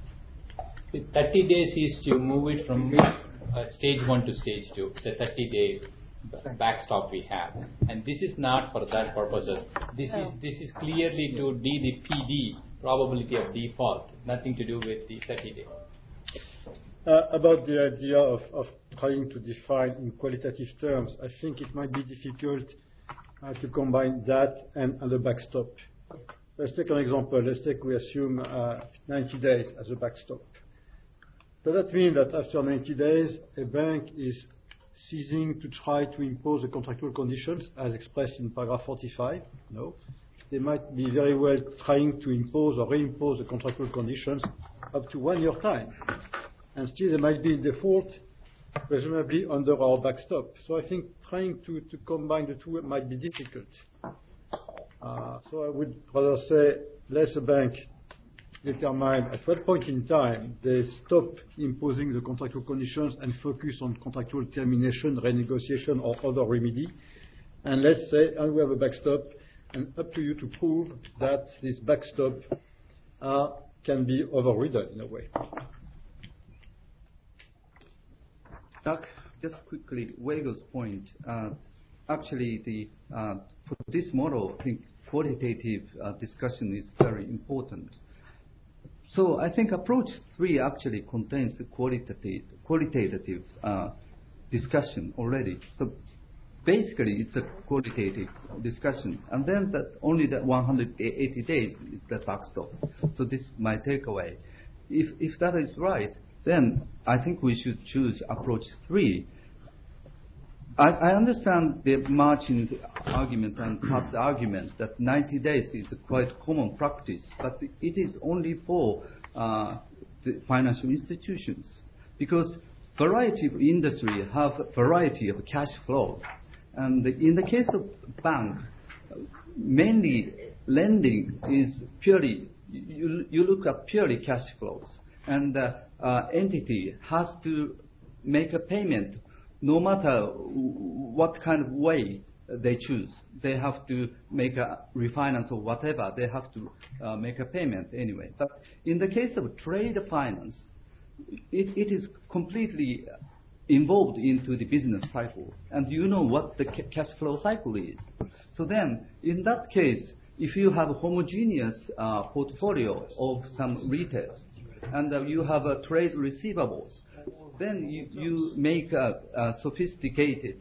S19: 30 days is to move it from stage 1 to stage 2, the 30-day backstop we have, and this is not for that purposes. This is clearly to be the PD, probability of default, nothing to do with the 30-day.
S13: About the idea of trying to define in qualitative terms, I think it might be difficult to combine that and the backstop. Let's take an example. Let's take, we assume 90 days as a backstop. Does that mean that after 90 days, a bank is ceasing to try to impose the contractual conditions as expressed in paragraph 45? No. They might be very well trying to impose or reimpose the contractual conditions up to 1 year time. And still they might be in default, presumably under our backstop. So I think trying to combine the two might be difficult. So I would rather say, let the bank determine at what point in time they stop imposing the contractual conditions and focus on contractual termination, renegotiation, or other remedy. And let's say, and we have a backstop, and up to you to prove that this backstop can be overridden in a way.
S21: Doug, just quickly, Wego's point. Actually, for this model, I think qualitative discussion is very important. So I think approach 3 actually contains the qualitative discussion already. So basically, it's a qualitative discussion, and then only that 180 days is the backstop. So this is my takeaway. If that is right, then I think we should choose approach 3. I understand the Martin's argument and Pat's argument that 90 days is a quite common practice, but it is only for the financial institutions, because variety of industry have a variety of cash flow. And in the case of bank, mainly lending is purely, you look at purely cash flows, and the entity has to make a payment no matter what kind of way they choose. They have to make a refinance or whatever. They have to make a payment anyway. But in the case of trade finance, it is completely involved into the business cycle. And you know what the cash flow cycle is. So then, in that case, if you have a homogeneous portfolio of some retail, and you have a trade receivables, then you make a sophisticated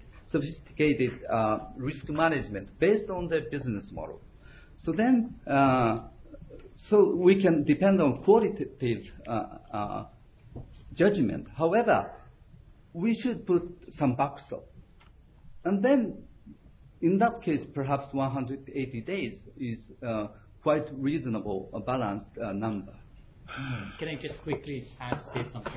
S21: risk management based on the business model. So then, so we can depend on qualitative judgment. However, we should put some backstop. And then, in that case, perhaps 180 days is quite reasonable, a balanced number.
S19: Can I just quickly say something?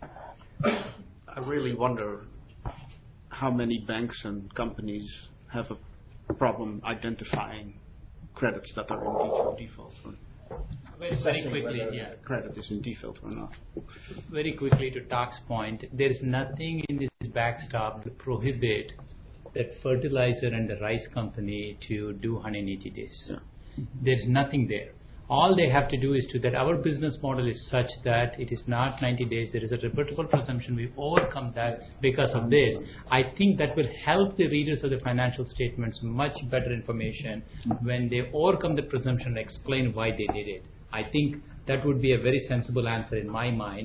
S1: I really wonder how many banks and companies have a problem identifying credits that are in default.
S19: Very quickly, yeah.
S1: Credit is in default or not.
S19: Very quickly, to Tak's point, there is nothing in this backstop to prohibit that fertilizer and the rice company to do 180 days.
S1: Yeah.
S19: There's nothing there. All they have to do is that our business model is such that it is not 90 days. There is a rebuttable presumption. We overcome that because of this. I think that will help the readers of the financial statements much better information when they overcome the presumption and explain why they did it. I think that would be a very sensible answer in my mind.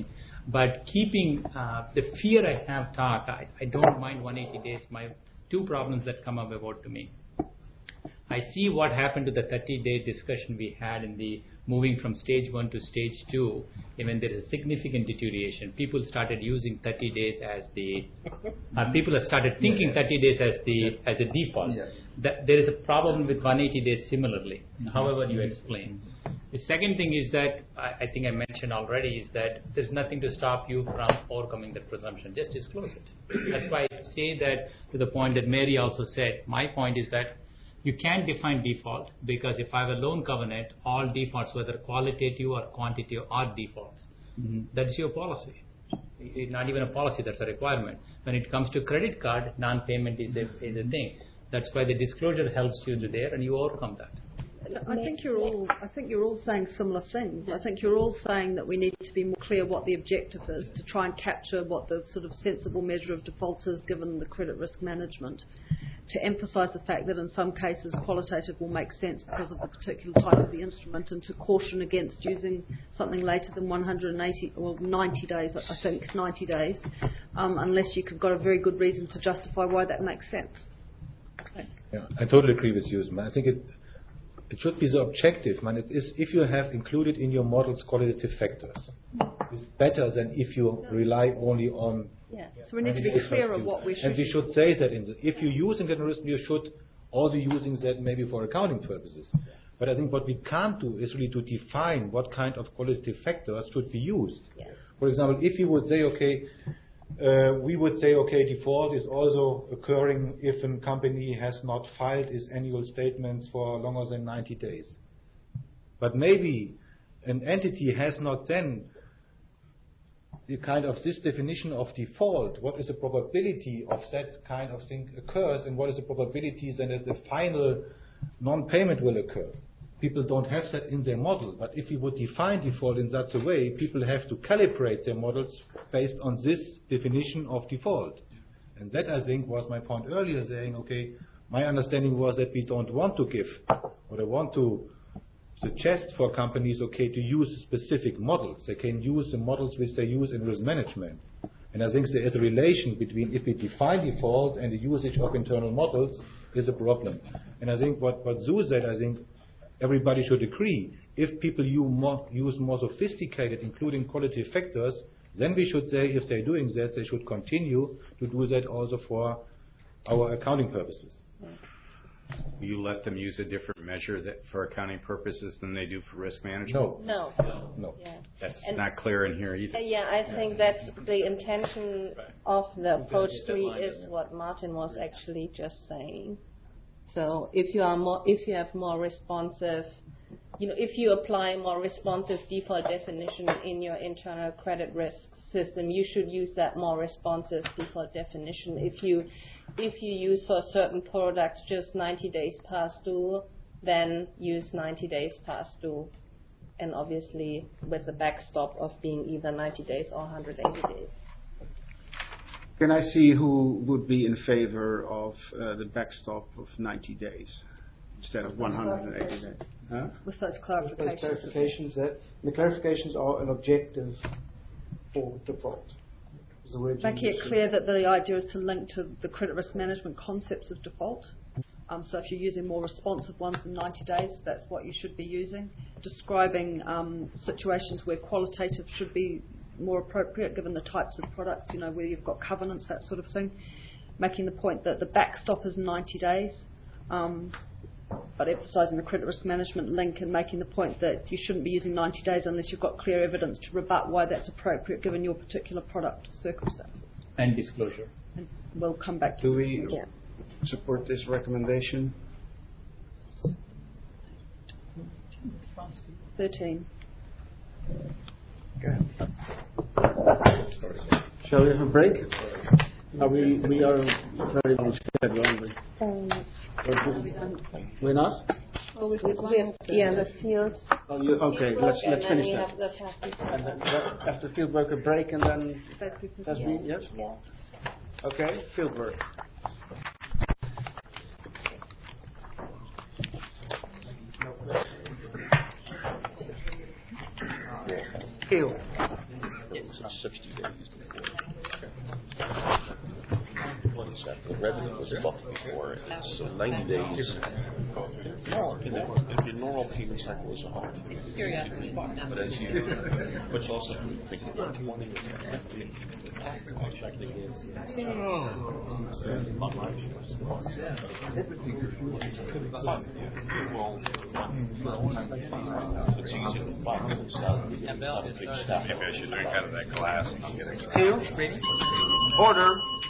S19: But keeping the fear I have talk, I don't mind 180 days. My two problems that come up about to me. I see what happened to the 30-day discussion we had in the moving from stage 1 to stage 2. Even there is a significant deterioration. People started using 30 days as the. People have started thinking 30 days as the default. There is a problem with 180 days similarly. However you explain. The second thing is that I think I mentioned already is that there's nothing to stop you from overcoming that presumption. Just disclose it. That's why I say that to the point that Mary also said. My point is that you can't define default because if I have a loan covenant, all defaults, whether qualitative or quantitative, are defaults. That's your policy. It's not even a policy, that's a requirement. When it comes to credit card, non-payment is a thing. That's why the disclosure helps you there and you overcome that.
S5: I think you're all saying similar things. I think you're all saying that we need to be more clear what the objective is to try and capture what the sort of sensible measure of default is given the credit risk management. To emphasise the fact that in some cases qualitative will make sense because of the particular type of the instrument, and to caution against using something later than 180 or 90 days, I think 90 days, unless you've got a very good reason to justify why that makes sense.
S4: Yeah, I totally agree with you. I think it should be so objective. It is, if you have included in your models qualitative factors, it's better than if you rely only on.
S5: Yeah. So we need to be clear on what we should.
S4: And we should say that if you're using a risk, you should also using that maybe for accounting purposes. But I think what we can't do is really to define what kind of qualitative factors should be used. Yeah. For example, if you would say, we would say, default is also occurring if a company has not filed its annual statements for longer than 90 days. But maybe an entity has not then the kind of this definition of default. What is the probability of that kind of thing occurs, and what is the probability then that the final non-payment will occur? People don't have that in their model, but if you would define default in such a way, people have to calibrate their models based on this definition of default. And that, I think, was my point earlier, saying, my understanding was that we don't want to give, or I want to suggest for companies, to use specific models. They can use the models which they use in risk management. And I think there is a relation between if we define default and the usage of internal models is a problem. And I think what Sue said, I think everybody should agree. If people use more sophisticated, including qualitative factors, then we should say if they're doing that, they should continue to do that also for our accounting purposes.
S11: Will you let them use a different measure for accounting purposes than they do for risk management?
S2: No.
S11: Yeah. That's not clear in here either.
S2: Yeah, I think that's the intention of the approach 3 is what Martin was actually just saying. So if you have more responsive, if you apply more responsive default definition in your internal credit risk system, you should use that more responsive default definition. If you use for certain products just 90 days past due, then use 90 days past due, and obviously with the backstop of being either 90 days or 180 days.
S1: Can I see who would be in favor of the backstop of 90 days instead of 180 days? Huh?
S5: With those clarifications.
S9: The clarifications are an objective for default.
S5: Making it clear that the idea is to link to the credit risk management concepts of default. So if you're using more responsive ones than 90 days, that's what you should be using. Describing situations where qualitative should be more appropriate given the types of products, where you've got covenants, that sort of thing. Making the point that the backstop is 90 days, but emphasising the credit risk management link and making the point that you shouldn't be using 90 days unless you've got clear evidence to rebut why that's appropriate given your particular product circumstances.
S19: And disclosure.
S5: And we'll come back to
S1: Do we support this recommendation?
S5: 13.
S1: Okay. Shall we have a break? We are very on schedule, aren't we? We're not?
S2: Well, the fields.
S1: Okay, let's finish that.
S2: And
S1: then after field work, a break, and then yes?
S2: Yeah.
S1: Okay, field work. Field.
S20: 60 days before. What is that? The revenue was a month before, so 90 days. No, the normal payment cycle is 100. But as you, but it's also thinking about 20 or 50. It's easy to find good stuff.
S11: Maybe I should drink out of that glass and get it.
S7: Q, ready? Order.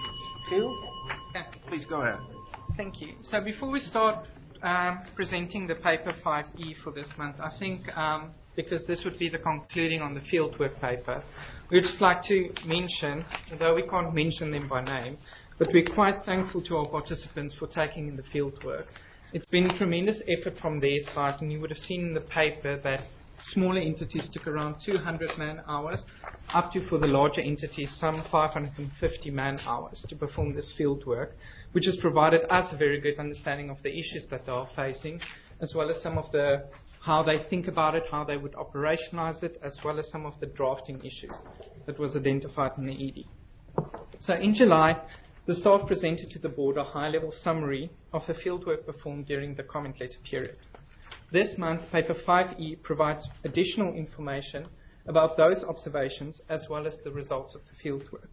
S7: Q, please go ahead.
S22: Thank you. So before we start presenting the paper 5E for this month, I think because this would be the concluding on the fieldwork paper, we'd just like to mention, although we can't mention them by name, but we're quite thankful to our participants for taking in the fieldwork. It's been a tremendous effort from their side, and you would have seen in the paper that smaller entities took around 200 man-hours, up to, for the larger entities, some 550 man-hours to perform this field work, which has provided us a very good understanding of the issues that they are facing, as well as some of the how they think about it, how they would operationalize it, as well as some of the drafting issues that was identified in the ED. So in July, the staff presented to the board a high-level summary of the fieldwork performed during the comment letter period. This month, paper 5E provides additional information about those observations as well as the results of the fieldwork.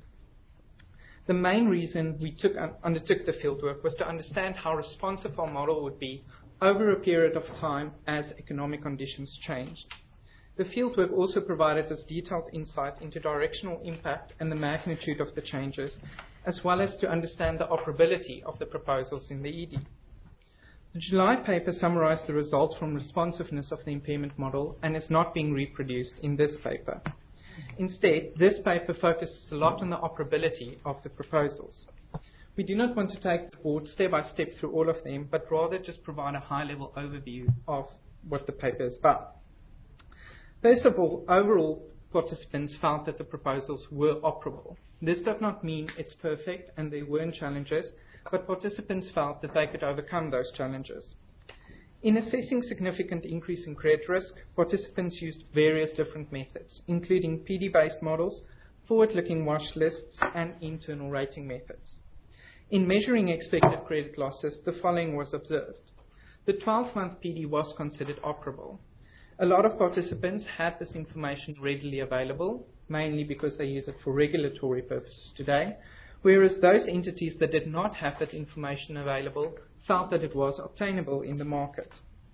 S22: The main reason we undertook the fieldwork was to understand how responsive our model would be over a period of time as economic conditions changed. The fieldwork also provided us detailed insight into directional impact and the magnitude of the changes, as well as to understand the operability of the proposals in the ED. The July paper summarized the results from responsiveness of the impairment model and is not being reproduced in this paper. Instead, this paper focuses a lot on the operability of the proposals. We do not want to take the board step by step through all of them, but rather just provide a high-level overview of what the paper is about. First of all, overall, participants felt that the proposals were operable. This does not mean it's perfect and there weren't challenges, but participants felt that they could overcome those challenges. In assessing significant increase in credit risk, participants used various different methods, including PD-based models, forward-looking watch lists, and internal rating methods. In measuring expected credit losses, the following was observed. The 12-month PD was considered operable. A lot of participants had this information readily available, mainly because they use it for regulatory purposes today, whereas those entities that did not have that information available felt that it was obtainable in the market.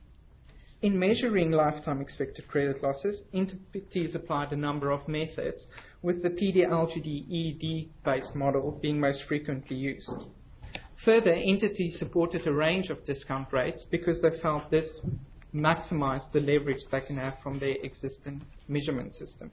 S22: In measuring lifetime expected credit losses, entities applied a number of methods, with the PD-LGD-ED-based model being most frequently used. Further, entities supported a range of discount rates because they felt this maximized the leverage they can have from their existing measurement systems.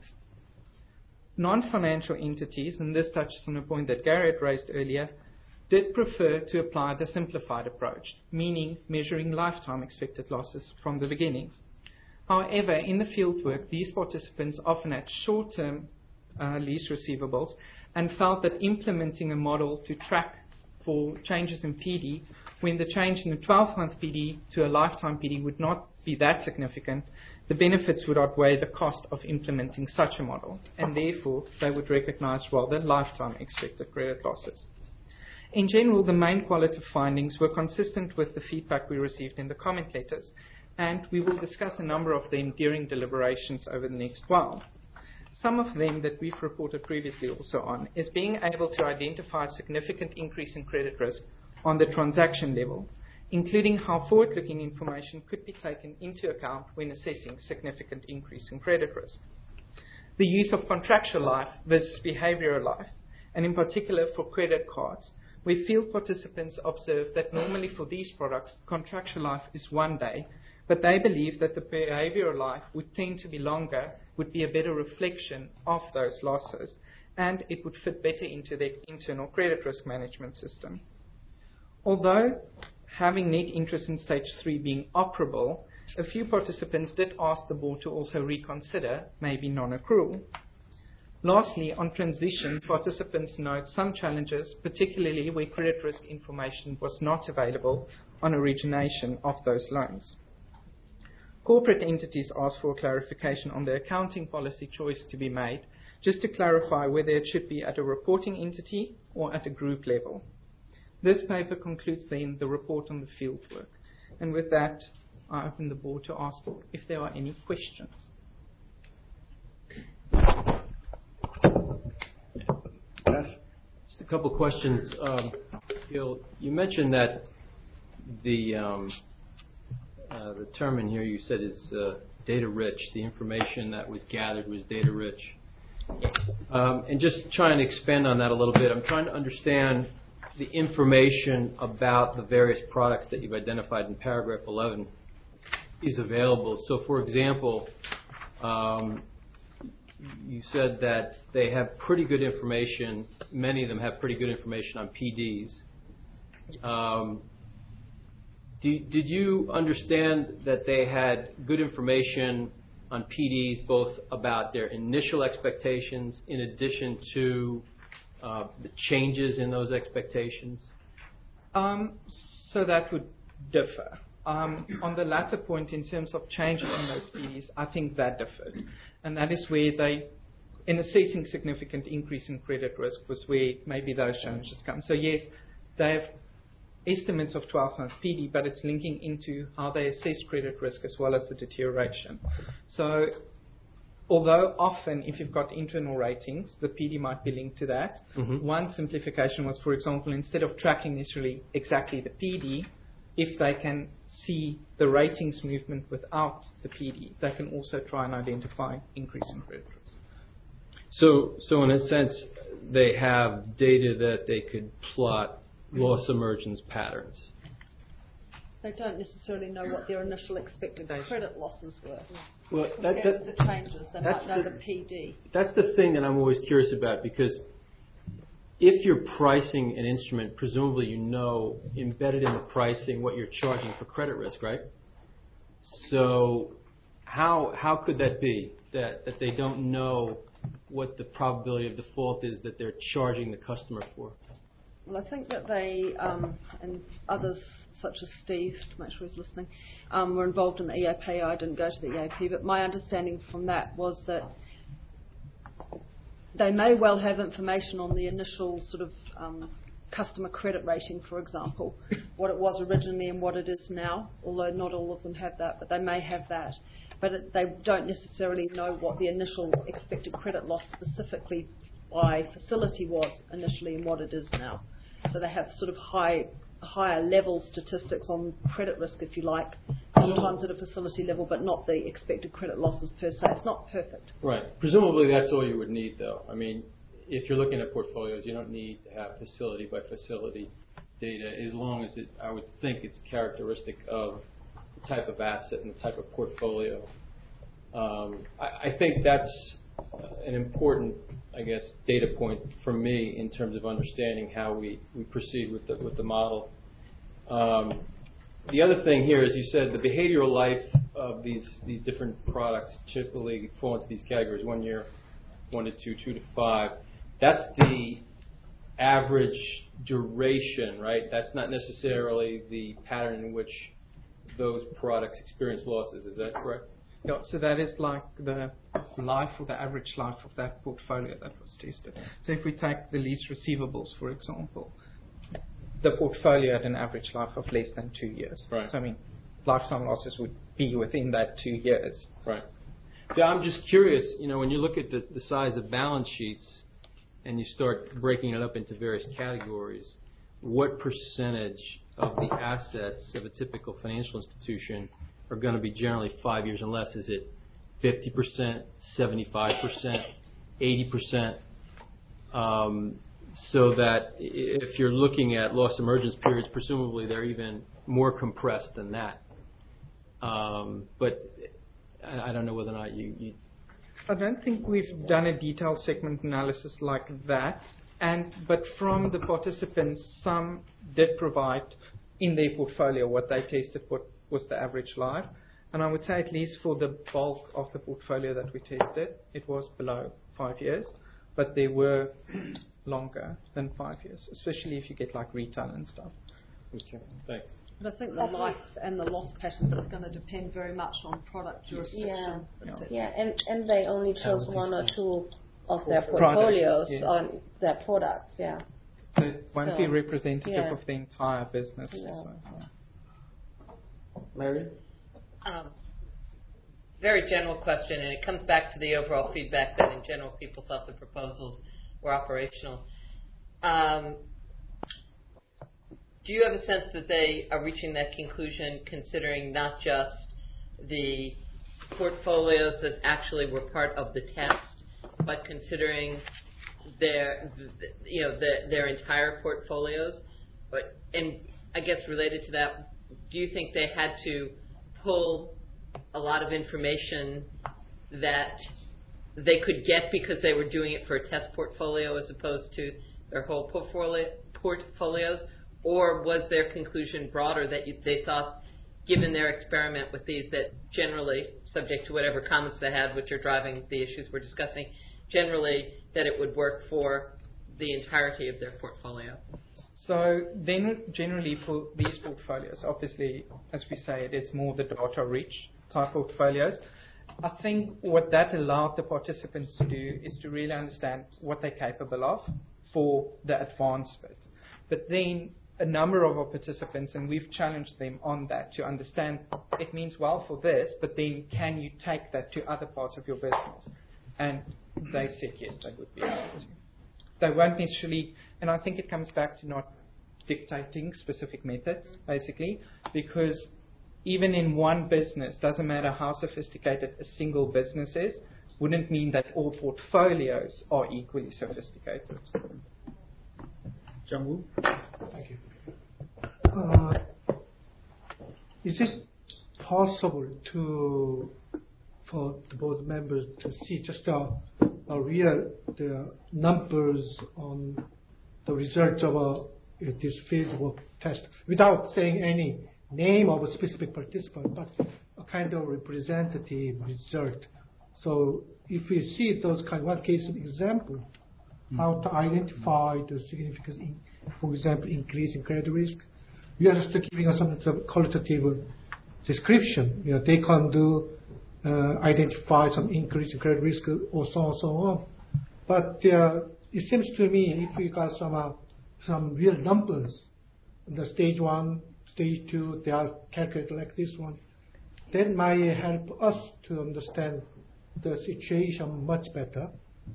S22: Non-financial entities, and this touches on a point that Garrett raised earlier, did prefer to apply the simplified approach, meaning measuring lifetime expected losses from the beginning. However, in the fieldwork, these participants often had short-term lease receivables and felt that implementing a model to track for changes in PD, when the change in a 12-month PD to a lifetime PD would not be that significant, the benefits would outweigh the cost of implementing such a model, and therefore they would recognize rather lifetime expected credit losses. In general, the main qualitative findings were consistent with the feedback we received in the comment letters, and we will discuss a number of them during deliberations over the next while. Some of them that we've reported previously also on is being able to identify a significant increase in credit risk on the transaction level, including how forward-looking information could be taken into account when assessing significant increase in credit risk. The use of contractual life versus behavioral life, and in particular for credit cards, where field participants observe that normally for these products, contractual life is 1 day, but they believe that the behavioral life would tend to be longer, would be a better reflection of those losses, and it would fit better into their internal credit risk management system. Although having net interest in stage 3 being operable, a few participants did ask the board to also reconsider maybe non-accrual. Lastly, on transition, participants note some challenges, particularly where credit risk information was not available on origination of those loans. Corporate entities asked for clarification on the accounting policy choice to be made just to clarify whether it should be at a reporting entity or at a group level. This paper concludes then the report on the fieldwork. And with that, I open the board to ask if there are any questions.
S14: Just a couple of questions. Gil, you mentioned that the term in here you said is data rich. The information that was gathered was data rich. And just trying to expand on that a little bit, I'm trying to understand the information about the various products that you've identified in paragraph 11 is available. So, for example, you said that they have pretty good information. Many of them have pretty good information on PDs. Did you understand that they had good information on PDs, both about their initial expectations in addition to the changes in those expectations?
S22: So that would differ. On the latter point, in terms of changes in those PDs, I think that differed. And that is where they, in assessing significant increase in credit risk, was where maybe those changes come. So yes, they have estimates of 12-month PD, but it's linking into how they assess credit risk as well as the deterioration. So although often if you've got internal ratings, the PD might be linked to that. One simplification was, for example, instead of tracking necessarily exactly the PD, if they can see the ratings movement without the PD, they can also try and identify increase in credit risk.
S14: So in a sense, they have data that they could plot loss emergence patterns.
S5: They don't necessarily know what their initial expected credit losses were.
S14: Well,
S5: the changes, they might know the PD.
S14: That's the thing that I'm always curious about, because if you're pricing an instrument, presumably you know embedded in the pricing what you're charging for credit risk, right? So how could that be, that they don't know what the probability of default is that they're charging the customer for?
S5: Well, I think that they, and others such as Steve, to make sure he's listening, were involved in the EAP. I didn't go to the EAP, but my understanding from that was that they may well have information on the initial sort of customer credit rating, for example, what it was originally and what it is now, although not all of them have that, but they may have that. But they don't necessarily know what the initial expected credit loss specifically by facility was initially and what it is now. So they have sort of higher level statistics on credit risk, if you like, sometimes at a facility level, but not the expected credit losses per se. It's not perfect.
S14: Right. Presumably that's all you would need, though. I mean, if you're looking at portfolios, you don't need to have facility by facility data, as long as I would think it's characteristic of the type of asset and the type of portfolio. I think that's an important, I guess, data point for me in terms of understanding how we proceed with the model. The other thing here is, you said the behavioral life of these different products typically fall into these categories: 1 year, 1 to 2, 2 to 5. That's the average duration, right? That's not necessarily the pattern in which those products experience losses. Is that correct?
S22: Yeah, so that is like the life or the average life of that portfolio that was tested. So if we take the lease receivables, for example, the portfolio had an average life of less than 2 years.
S14: Right.
S22: So I mean, lifetime losses would be within that 2 years.
S14: Right. So I'm just curious, when you look at the size of balance sheets and you start breaking it up into various categories, what percentage of the assets of a typical financial institution are going to be generally 5 years and less? Is it 50%, 75%, 80%? So that if you're looking at loss emergence periods, presumably they're even more compressed than that. But I don't know whether or not you...
S22: I don't think we've done a detailed segment analysis like that. But from the participants, some did provide in their portfolio what they tested, what was the average life. And I would say at least for the bulk of the portfolio that we tested, it was below 5 years. But there were longer than 5 years, especially if you get like retail and stuff.
S14: Okay, thanks.
S5: But I think the life and the loss patterns is going to depend very much on product jurisdiction.
S2: Yeah, and they only chose one or two of their portfolios
S22: yes.
S2: on their products. Yeah.
S22: So it won't be
S2: So,
S22: representative
S2: yeah.
S22: of the entire business.
S2: Yeah.
S22: So, yeah.
S1: Mary?
S16: Very general question, and it comes back to the overall feedback that in general people thought the proposals were operational. Do you have a sense that they are reaching that conclusion considering not just the portfolios that actually were part of the test, but considering their entire portfolios? And I guess related to that, do you think they had to pull a lot of information that they could get because they were doing it for a test portfolio as opposed to their whole portfolios? Or was their conclusion broader that they thought, given their experiment with these, that generally, subject to whatever comments they had, which are driving the issues we're discussing, generally that it would work for the entirety of their portfolio?
S22: So then generally for these portfolios, obviously, as we say, it is more the data-rich type portfolios. I think what that allowed the participants to do is to really understand what they're capable of for the advanced bit. But then a number of our participants, and we've challenged them on that, to understand it means well for this, but then can you take that to other parts of your business? And they said yes, they would be able to. They won't necessarily, and I think it comes back to not dictating specific methods, basically, because even in one business, doesn't matter how sophisticated a single business is, wouldn't mean that all portfolios are equally sophisticated.
S1: Jung-woo?
S8: Thank you. Is it possible for the board members to see just a real the numbers on the results of this fieldwork test without saying any name of a specific participant, but a kind of representative result? So if we see those one case of example, how to identify the significant, for example, increase in credit risk. We are just giving us some sort of qualitative description. They can do identify some increase in credit risk or so on and so on. But it seems to me if we got some real numbers, the stage 1, stage 2, they are calculated like this one, that might help us to understand the situation much better.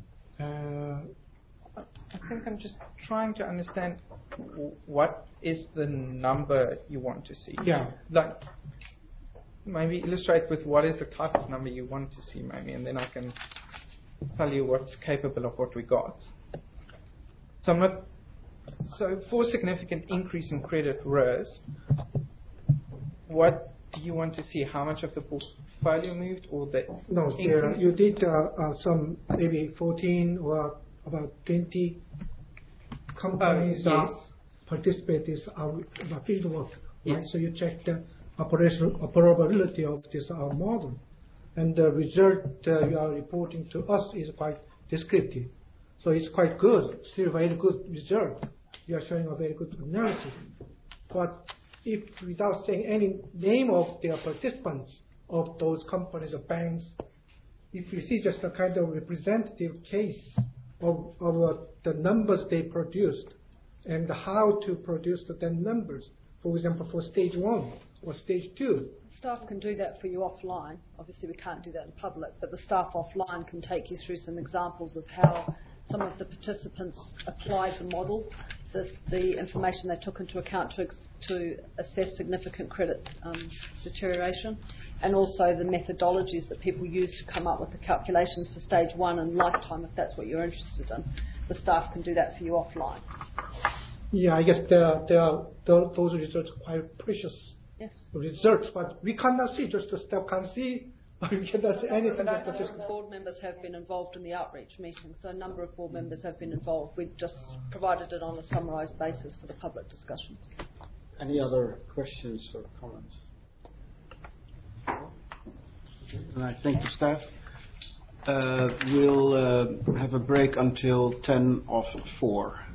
S22: I think I'm just trying to understand what is the number you want to see.
S8: Yeah.
S22: Like, maybe illustrate with what is the type of number you want to see, maybe, and then I can tell you what's capable of what we got. So for significant increase in credit risk, what do you want to see? How much of the portfolio moved, or the increase?
S8: You did some maybe 14 or about 20 companies that participate in our field work. Right?
S22: Yes.
S8: So you check the operability of this our model, and the result you are reporting to us is quite descriptive. So it's quite good, still a very good result. You are showing a very good analysis. But if without saying any name of their participants of those companies or banks, if you see just a kind of representative case of the numbers they produced and how to produce the numbers, for example, for stage 1 or stage 2.
S5: Staff can do that for you offline. Obviously, we can't do that in public, but the staff offline can take you through some examples of how some of the participants applied the model, the information they took into account to assess significant credit deterioration, and also the methodologies that people use to come up with the calculations for stage 1 and lifetime, if that's what you're interested in. The staff can do that for you offline.
S8: Yeah, I guess those results are quite precious results, but we cannot see, just the staff can't see, but we cannot see anything.
S5: But a number of board members have been involved in the outreach meeting, so a number of board members have been involved. We've just provided it on a summarised basis for the public discussions.
S1: Any other questions or comments? And I thank the staff. We'll have a break until 10 of 4.